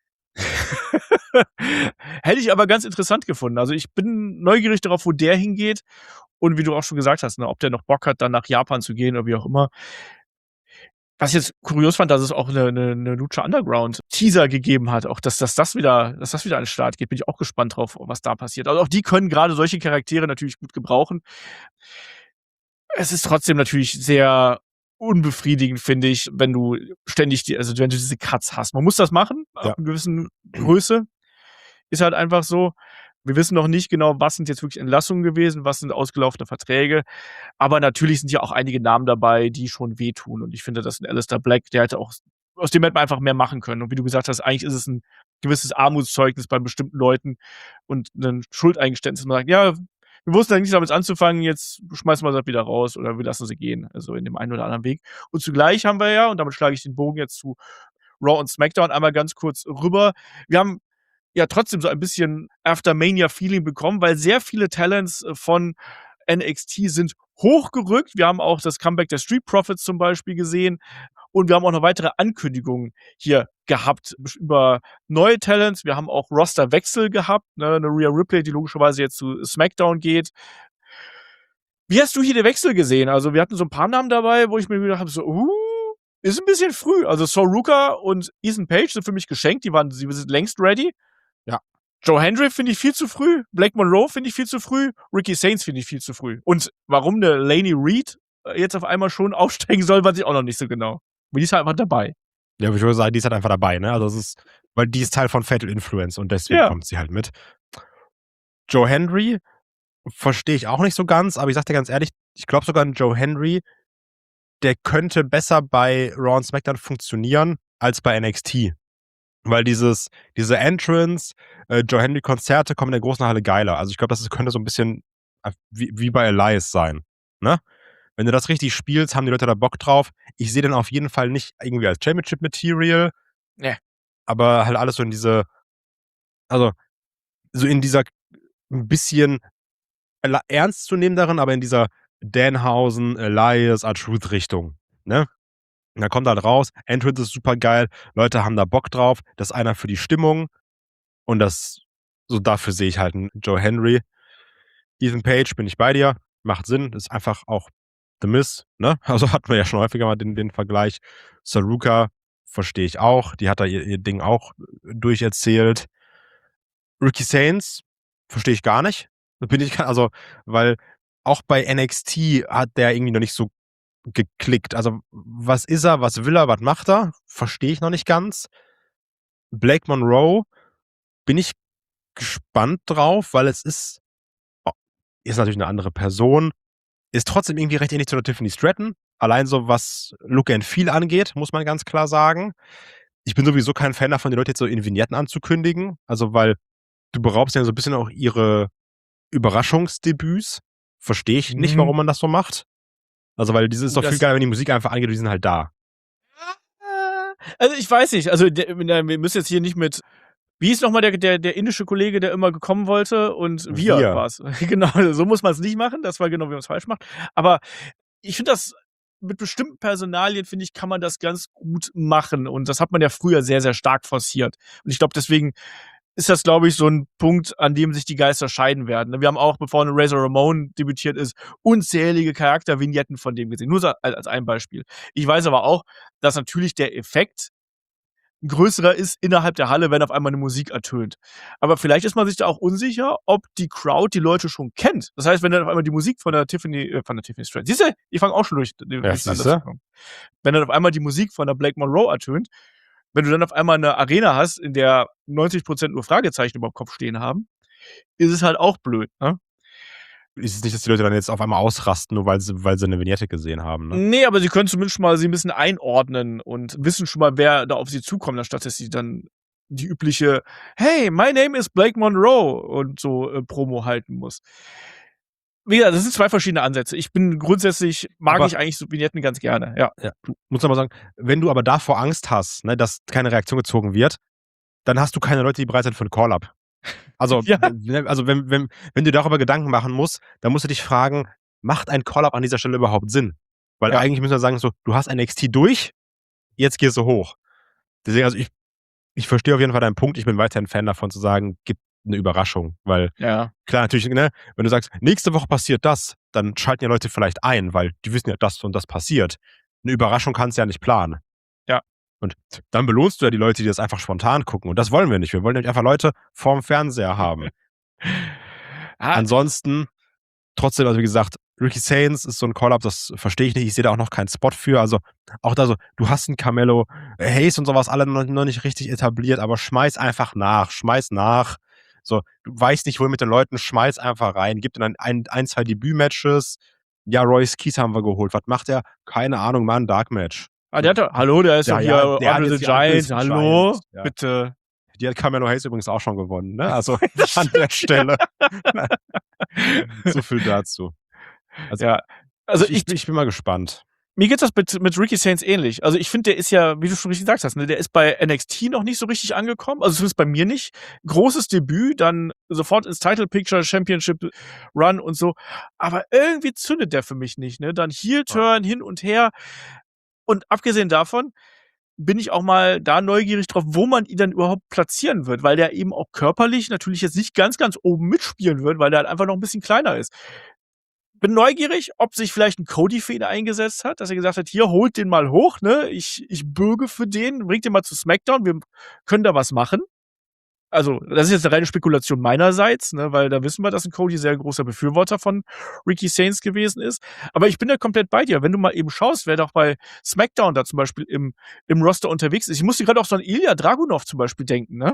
Hätte ich aber ganz interessant gefunden. Also ich bin neugierig darauf, wo der hingeht. Und wie du auch schon gesagt hast, ne, ob der noch Bock hat, dann nach Japan zu gehen oder wie auch immer. Was ich jetzt kurios fand, dass es auch eine Lucha Underground Teaser gegeben hat, auch dass das wieder an den Start geht, bin ich auch gespannt drauf, was da passiert. Also auch die können gerade solche Charaktere natürlich gut gebrauchen. Es ist trotzdem natürlich sehr unbefriedigend, finde ich, wenn du ständig wenn du diese Cuts hast. Man muss das machen, ab einer gewissen Größe. Ist halt einfach so. Wir wissen noch nicht genau, was sind jetzt wirklich Entlassungen gewesen, was sind ausgelaufene Verträge. Aber natürlich sind ja auch einige Namen dabei, die schon wehtun. Und ich finde, das ist ein Aleister Black, der hätte auch, aus dem hätte man einfach mehr machen können. Und wie du gesagt hast, eigentlich ist es ein gewisses Armutszeugnis bei bestimmten Leuten und ein Schuldeingeständnis. Man sagt, ja, wir wussten eigentlich nichts damit anzufangen, jetzt schmeißen wir das wieder raus oder wir lassen sie gehen. Also in dem einen oder anderen Weg. Und zugleich haben wir ja, und damit schlage ich den Bogen jetzt zu Raw und SmackDown einmal ganz kurz rüber. Wir haben ja trotzdem so ein bisschen After-Mania-Feeling bekommen, weil sehr viele Talents von NXT sind hochgerückt. Wir haben auch das Comeback der Street Profits zum Beispiel gesehen. Und wir haben auch noch weitere Ankündigungen hier gehabt über neue Talents. Wir haben auch Rosterwechsel gehabt. Ne? Eine Rhea Ripley, die logischerweise jetzt zu SmackDown geht. Wie hast du hier den Wechsel gesehen? Also wir hatten so ein paar Namen dabei, wo ich mir gedacht habe, so, ist ein bisschen früh. Also Soruka und Ethan Page sind für mich geschenkt. Sie sind längst ready. Ja. Joe Hendry finde ich viel zu früh. Black Monroe finde ich viel zu früh. Ricky Saints finde ich viel zu früh. Und warum eine Laney Reed jetzt auf einmal schon aufsteigen soll, weiß ich auch noch nicht so genau. Aber die ist halt einfach dabei. Ja, aber ich würde sagen, die ist halt einfach dabei, ne? Also weil die ist Teil von Fatal Influence und deswegen kommt sie halt mit. Joe Hendry verstehe ich auch nicht so ganz, aber ich sag dir ganz ehrlich, ich glaube sogar ein Joe Hendry, der könnte besser bei Raw und SmackDown funktionieren als bei NXT. Weil diese Entrance, Joe Hendry Konzerte kommen in der großen Halle geiler. Also ich glaube, das könnte so ein bisschen wie bei Elias sein, ne? Wenn du das richtig spielst, haben die Leute da Bock drauf. Ich sehe den auf jeden Fall nicht irgendwie als Championship-Material. Nee. Aber halt alles so in dieser ein bisschen ernst zu nehmen darin, aber in dieser Danhausen, Elias, R-Truth-Richtung, ne? Und dann kommt halt raus, Entrance ist super geil, Leute haben da Bock drauf, das ist einer für die Stimmung und dafür sehe ich halt einen Joe Hendry. Ethan Page, bin ich bei dir, macht Sinn, ist einfach auch The Miz, ne? Also hatten wir ja schon häufiger mal den Vergleich. Saruka verstehe ich auch, die hat da ihr Ding auch durcherzählt. Ricky Saints verstehe ich gar nicht. Weil auch bei NXT hat der irgendwie noch nicht so geklickt. Also, was ist er, was will er, was macht er? Verstehe ich noch nicht ganz. Blake Monroe bin ich gespannt drauf, weil ist natürlich eine andere Person, ist trotzdem irgendwie recht ähnlich zu der Tiffany Stratton. Allein so, was Look and Feel angeht, muss man ganz klar sagen. Ich bin sowieso kein Fan davon, die Leute jetzt so in Vignetten anzukündigen. Also, weil du beraubst ja so ein bisschen auch ihre Überraschungsdebüts. Verstehe ich nicht, warum man das so macht. Also, weil dieses ist doch viel geiler, wenn die Musik einfach angeht und die sind halt da. Also, ich weiß nicht. Also, wir müssen jetzt hier nicht mit. Wie hieß nochmal der indische Kollege, der immer gekommen wollte? Und wir war's. Genau, so muss man es nicht machen. Das war genau, wie man es falsch macht. Aber ich finde das mit bestimmten Personalien, finde ich, kann man das ganz gut machen. Und das hat man ja früher sehr, sehr stark forciert. Und ich glaube, deswegen ist das, glaube ich, so ein Punkt, an dem sich die Geister scheiden werden. Wir haben auch, bevor eine Razor Ramon debütiert ist, unzählige Charaktervignetten von dem gesehen. Nur so als ein Beispiel. Ich weiß aber auch, dass natürlich der Effekt ein größerer ist innerhalb der Halle, wenn auf einmal eine Musik ertönt. Aber vielleicht ist man sich da auch unsicher, ob die Crowd die Leute schon kennt. Das heißt, wenn dann auf einmal die Musik von der Tiffany Stratton. Siehst du, ich fange auch schon durch. Wenn dann auf einmal die Musik von der Blake Monroe ertönt, wenn du dann auf einmal eine Arena hast, in der 90% nur Fragezeichen über dem Kopf stehen haben, ist es halt auch blöd, ne? ist es nicht, dass die Leute dann jetzt auf einmal ausrasten, nur weil sie eine Vignette gesehen haben, ne? Nee, aber sie können zumindest mal sie ein bisschen einordnen und wissen schon mal, wer da auf sie zukommt, anstatt dass sie dann die übliche „Hey, my name is Blake Monroe" und so, Promo halten muss. Wie gesagt, das sind 2 verschiedene Ansätze. Ich bin grundsätzlich mag Aber ich eigentlich so Vignetten ganz gerne, ja. ja, du musst aber sagen, wenn du aber davor Angst hast, ne, dass keine Reaktion gezogen wird, dann hast du keine Leute, die bereit sind für 'n Call-up. Also, Ja. also wenn du dir darüber Gedanken machen musst, dann musst du dich fragen, macht ein Call-up an dieser Stelle überhaupt Sinn? Weil Ja. eigentlich müssen wir sagen so, du hast NXT durch, jetzt gehst du hoch. Deswegen, also ich verstehe auf jeden Fall deinen Punkt. Ich bin weiterhin Fan davon zu sagen, gib 'ne Überraschung, weil Ja. klar, natürlich, ne, wenn du sagst, nächste Woche passiert das, dann schalten ja Leute vielleicht ein, weil die wissen ja, das und das passiert. 'Ne Überraschung kannst du ja nicht planen. Ja. Und dann belohnst du ja die Leute, die das einfach spontan gucken. Und das wollen wir nicht. Wir wollen nämlich einfach Leute vorm Fernseher haben. Ansonsten, trotzdem, also wie gesagt, Ricky Sainz ist so ein Call-up, das verstehe ich nicht. Ich sehe da auch noch keinen Spot für. Also auch da so, du hast einen Carmelo Hayes und sowas alle noch nicht richtig etabliert, aber schmeiß einfach nach. Schmeiß nach. So, du weißt nicht, wohin mit den Leuten, schmeiß einfach rein. Gib dann ein, zwei Debüt-Matches. Ja, Royce Keys haben wir geholt. Was macht der? Keine Ahnung, mal ein Dark-Match. Der ist Ja, doch ja, hier der hat Andre jetzt the die Andre Giant. the Hallo? Giant, ja. Bitte. Die hat Carmelo Hayes übrigens auch schon gewonnen, ne? Also an der Stelle. So viel dazu. Also, Ja. Also ich bin mal gespannt. Mir geht's das mit Ricky Sainz ähnlich. Also, ich finde, der ist ja, wie du schon richtig gesagt hast, ne, der ist bei NXT noch nicht so richtig angekommen, also zumindest bei mir nicht. Großes Debüt, dann sofort ins Title Picture, Championship Run und so. Aber irgendwie zündet der für mich nicht, ne? Dann Heel-Turn hin und her. Und abgesehen davon bin ich auch mal da neugierig drauf, wo man ihn dann überhaupt platzieren wird, weil der eben auch körperlich natürlich jetzt nicht ganz, ganz oben mitspielen wird, weil der halt einfach noch ein bisschen kleiner ist. Bin neugierig, ob sich vielleicht ein Cody für ihn eingesetzt hat, dass er gesagt hat: „Hier, holt den mal hoch, ne? Ich bürge für den, bringt den mal zu SmackDown, wir können da was machen." Also, das ist jetzt 'ne reine Spekulation meinerseits, ne, weil da wissen wir, dass 'n Cody sehr großer Befürworter von Ricky Sainz gewesen ist. Aber ich bin da komplett bei dir. Wenn du mal eben schaust, wer doch bei SmackDown da zum Beispiel im Roster unterwegs ist. Ich musste grad auch so an Ilja Dragunov zum Beispiel denken, ne?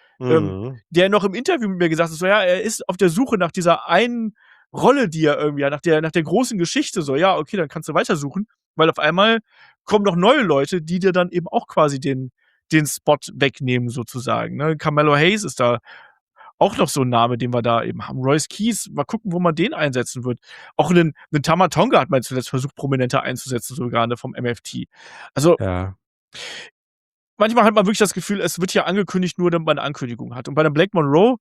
Der noch im Interview mit mir gesagt hat, so, ja, er ist auf der Suche nach dieser einen Rolle, die er irgendwie hat, nach der großen Geschichte. So, ja, okay, dann kannst du weitersuchen, weil auf einmal kommen noch neue Leute, die dir dann eben auch quasi den Spot wegnehmen sozusagen, ne? Carmelo Hayes ist da auch noch so 'n Name, den wir da eben haben. Royce Keys, mal gucken, wo man den einsetzen wird. Auch 'nen Tama Tonga hat man zuletzt versucht, prominenter einzusetzen, sogar, ne, vom MFT. Also, Ja. manchmal hat man wirklich das Gefühl, es wird hier angekündigt, nur damit man 'ne Ankündigung hat. Und bei 'nem Blake Monroe,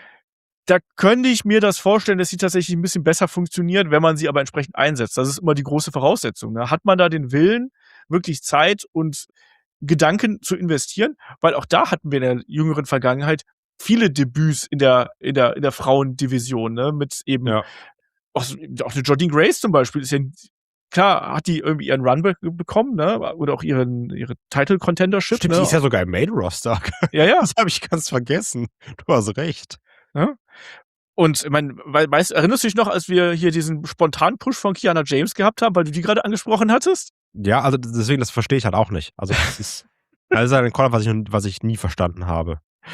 da könnte ich mir das vorstellen, dass sie tatsächlich 'n bisschen besser funktioniert, wenn man sie aber entsprechend einsetzt. Das ist immer die große Voraussetzung, ne? Hat man da den Willen, wirklich Zeit und Gedanken zu investieren? Weil auch da hatten wir in der jüngeren Vergangenheit viele Debüts in der Frauendivision, ne, mit eben Ja. auch 'ne Jordynne Grace zum Beispiel ist ja klar, hat die irgendwie ihren Run bekommen, ne, oder auch ihre Title Contendership, Stimmt, ne? die ist ja sogar im Main Roster. Ja, ja. Das habe ich ganz vergessen. Du hast recht. Ne? Und ich meine, erinnerst du dich noch, als wir hier diesen spontanen Push von Kiana James gehabt haben, weil du die gerade angesprochen hattest? Ja, also deswegen, das verstehe ich halt auch nicht. Also das ist ein Call, was ich nie verstanden habe.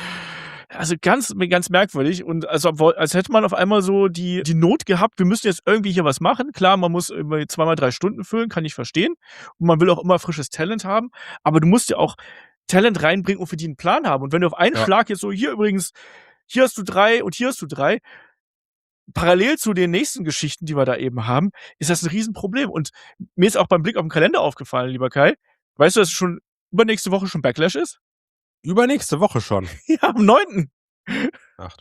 Also ganz merkwürdig und als hätte man auf einmal so die Not gehabt, wir müssen jetzt irgendwie hier was machen. Klar, man muss irgendwie 2 mal 3 Stunden füllen, kann ich verstehen. Und man will auch immer frisches Talent haben, aber du musst ja auch Talent reinbringen und für die 'n Plan haben. Und wenn du auf einen Schlag jetzt so: „Hier übrigens, hier hast du 3 und hier hast du 3", parallel zu den nächsten Geschichten, die wir da eben haben, ist das 'n Riesenproblem. Und mir ist auch beim Blick auf 'n Kalender aufgefallen, lieber Kai. Weißt du, dass schon übernächste Woche schon Backlash ist? Übernächste Woche schon. Ja, am 9. Ach du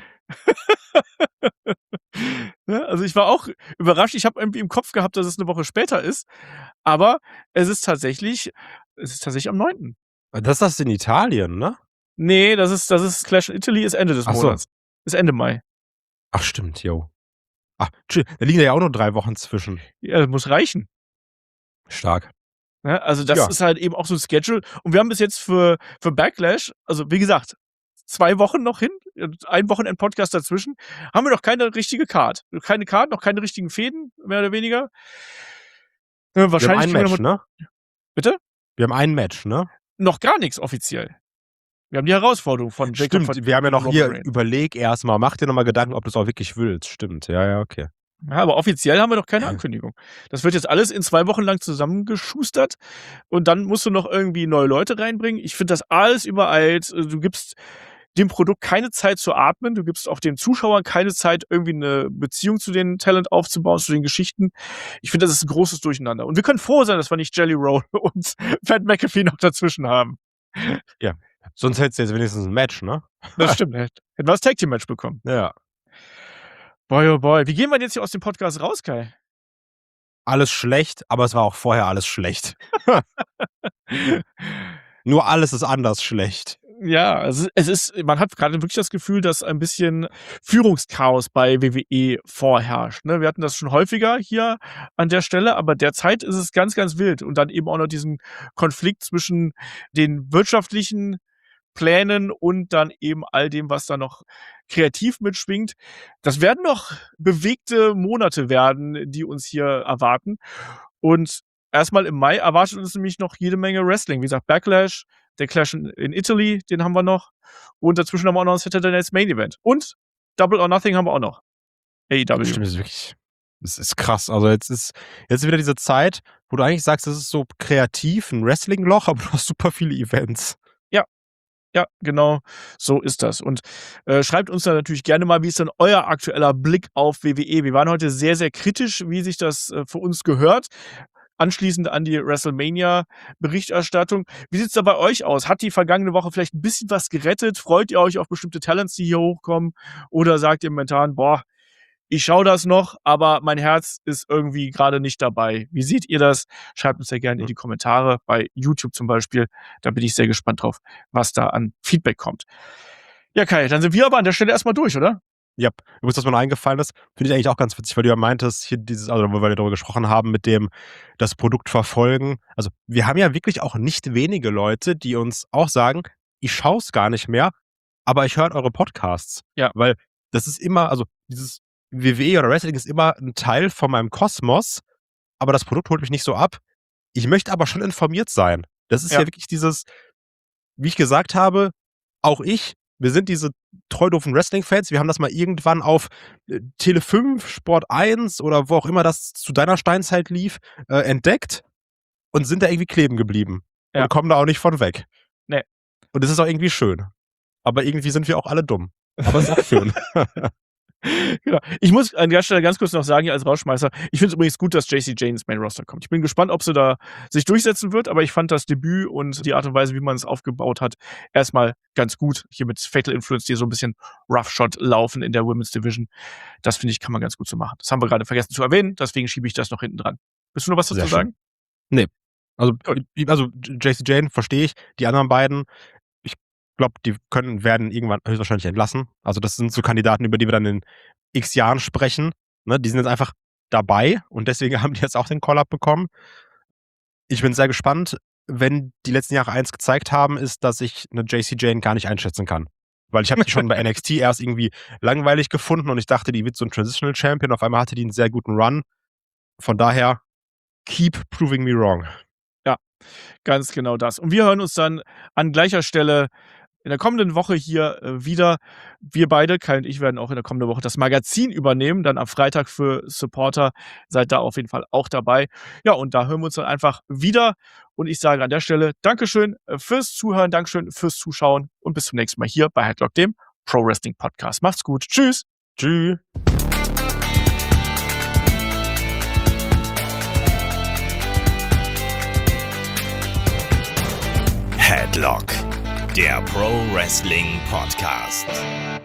Ne, also ich war auch überrascht. Ich habe irgendwie im Kopf gehabt, dass es 'ne Woche später ist, aber es ist tatsächlich am 9. Das ist in Italien, ne? Ne, das ist Clash in Italy, ist Ende des Ach so. Monats. Ist Ende Mai. Ach stimmt, jo. Ach, da liegen ja auch nur 3 Wochen zwischen. Ja, muss reichen. Stark. Ne, also das Ja. ist halt eben auch so 'n Schedule. Und wir haben bis jetzt für Backlash, also wie gesagt, 2 Wochen noch hin, ein Wochenend-Podcast dazwischen, haben wir noch keine richtige Card. Keine Card, noch keine richtigen Fäden, mehr oder weniger. Wir haben Wahrscheinlich ein kriegen wir Match, noch mal ne? Bitte? Wir haben ein Match, ne? Noch gar nix offiziell. Wir haben die Herausforderung von Jacob. Stimmt, wir haben ja noch hier, Reigns. überleg erstmal, mach dir nochmal Gedanken, ob du es auch wirklich willst. Stimmt, ja, okay. Ja, aber offiziell haben wir doch keine Ankündigung. Das wird jetzt alles in 2 Wochen lang zusammengeschustert und dann musst du noch irgendwie neue Leute reinbringen. Ich finde das alles übereilt. Du gibst dem Produkt keine Zeit zu atmen. Du gibst auch den Zuschauern keine Zeit, irgendwie eine Beziehung zu den Talent aufzubauen, zu den Geschichten. Ich finde, das ist ein großes Durcheinander. Und wir können froh sein, dass wir nicht Jelly Roll und Pat McAfee noch dazwischen haben. Ja, sonst hättest du jetzt wenigstens ein Match, ne? Das stimmt. Hätten wir das Tag Team Match bekommen. Ja. Boy, oh boy. Wie gehen wir denn jetzt hier aus dem Podcast raus, Kai? Alles schlecht, aber es war auch vorher alles schlecht. Nur alles ist anders schlecht. Ja, also es ist, man hat gerade wirklich das Gefühl, dass ein bisschen Führungschaos bei WWE vorherrscht. Ne? Wir hatten das schon häufiger hier an der Stelle, aber derzeit ist es ganz, ganz wild. Und dann eben auch noch diesen Konflikt zwischen den wirtschaftlichen Plänen und dann eben all dem, was da noch kreativ mitschwingt. Das werden noch bewegte Monate werden, die uns hier erwarten. Und erstmal im Mai erwartet uns nämlich noch jede Menge Wrestling. Wie gesagt, Backlash, der Clash in Italy, den haben wir noch. Und dazwischen haben wir auch noch ein Saturday Night's Main Event. Und Double or Nothing haben wir auch noch. AEW. Stimmt, das ist wirklich, das ist krass. Also jetzt ist wieder diese Zeit, wo du eigentlich sagst, das ist so kreativ, ein Wrestling-Loch, aber du hast super viele Events. Ja, genau, so ist das. Und schreibt uns dann natürlich gerne mal, wie ist dann euer aktueller Blick auf WWE. Wir waren heute sehr, sehr kritisch, wie sich das für uns gehört. Anschließend an die WrestleMania-Berichterstattung. Wie sieht es da bei euch aus? Hat die vergangene Woche vielleicht ein bisschen was gerettet? Freut ihr euch auf bestimmte Talents, die hier hochkommen? Oder sagt ihr momentan, boah, ich schaue das noch, aber mein Herz ist irgendwie gerade nicht dabei. Wie seht ihr das? Schreibt uns sehr gerne in die Kommentare, bei YouTube zum Beispiel. Da bin ich sehr gespannt drauf, was da an Feedback kommt. Ja, Kai, dann sind wir aber an der Stelle erstmal durch, oder? Ja, übrigens, was mir noch eingefallen ist, finde ich eigentlich auch ganz witzig, weil du ja meintest, hier also wo wir darüber gesprochen haben, mit dem das Produkt verfolgen. Also wir haben ja wirklich auch nicht wenige Leute, die uns auch sagen, ich schaue es gar nicht mehr, aber ich höre eure Podcasts. Ja. Weil das ist immer, also dieses WWE oder Wrestling ist immer ein Teil von meinem Kosmos, aber das Produkt holt mich nicht so ab. Ich möchte aber schon informiert sein. Das ist ja wirklich dieses, wie ich gesagt habe, auch wir sind diese treu doofen Wrestling-Fans. Wir haben das mal irgendwann auf Tele 5, Sport 1 oder wo auch immer das zu deiner Steinzeit lief, entdeckt und sind da irgendwie kleben geblieben. Ja. Und kommen da auch nicht von weg. Nee. Und das ist auch irgendwie schön. Aber irgendwie sind wir auch alle dumm. Aber es ist auch schön. Genau. Ich muss an der Stelle ganz kurz noch sagen, hier als Rausschmeißer, ich finde es übrigens gut, dass Jacy Jane ins Main Roster kommt. Ich bin gespannt, ob sie da sich durchsetzen wird, aber ich fand das Debüt und die Art und Weise, wie man es aufgebaut hat, erstmal ganz gut. Hier mit Fatal Influence, die so ein bisschen Roughshot laufen in der Women's Division. Das finde ich, kann man ganz gut so machen. Das haben wir gerade vergessen zu erwähnen, deswegen schiebe ich das noch hinten dran. Willst du noch was dazu sagen? Nee. Also Jacy Jane verstehe ich. Die anderen beiden, ich glaube, die werden irgendwann höchstwahrscheinlich entlassen. Also das sind so Kandidaten, über die wir dann in x Jahren sprechen. Ne? Die sind jetzt einfach dabei und deswegen haben die jetzt auch den Call-Up bekommen. Ich bin sehr gespannt. Wenn die letzten Jahre eins gezeigt haben, ist, dass ich eine Jacy Jane gar nicht einschätzen kann. Weil ich habe die schon bei NXT erst irgendwie langweilig gefunden und ich dachte, die wird so ein Transitional Champion. Auf einmal hatte die einen sehr guten Run. Von daher, keep proving me wrong. Ja, ganz genau das. Und wir hören uns dann an gleicher Stelle in der kommenden Woche hier wieder. Wir beide, Kai und ich, werden auch in der kommenden Woche das Magazin übernehmen. Dann am Freitag für Supporter. Seid da auf jeden Fall auch dabei. Ja, und da hören wir uns dann einfach wieder. Und ich sage an der Stelle Dankeschön fürs Zuhören, Dankeschön fürs Zuschauen und bis zum nächsten Mal hier bei Headlock, dem Pro Wrestling Podcast. Macht's gut. Tschüss. Tschüss. Headlock, der Pro Wrestling Podcast.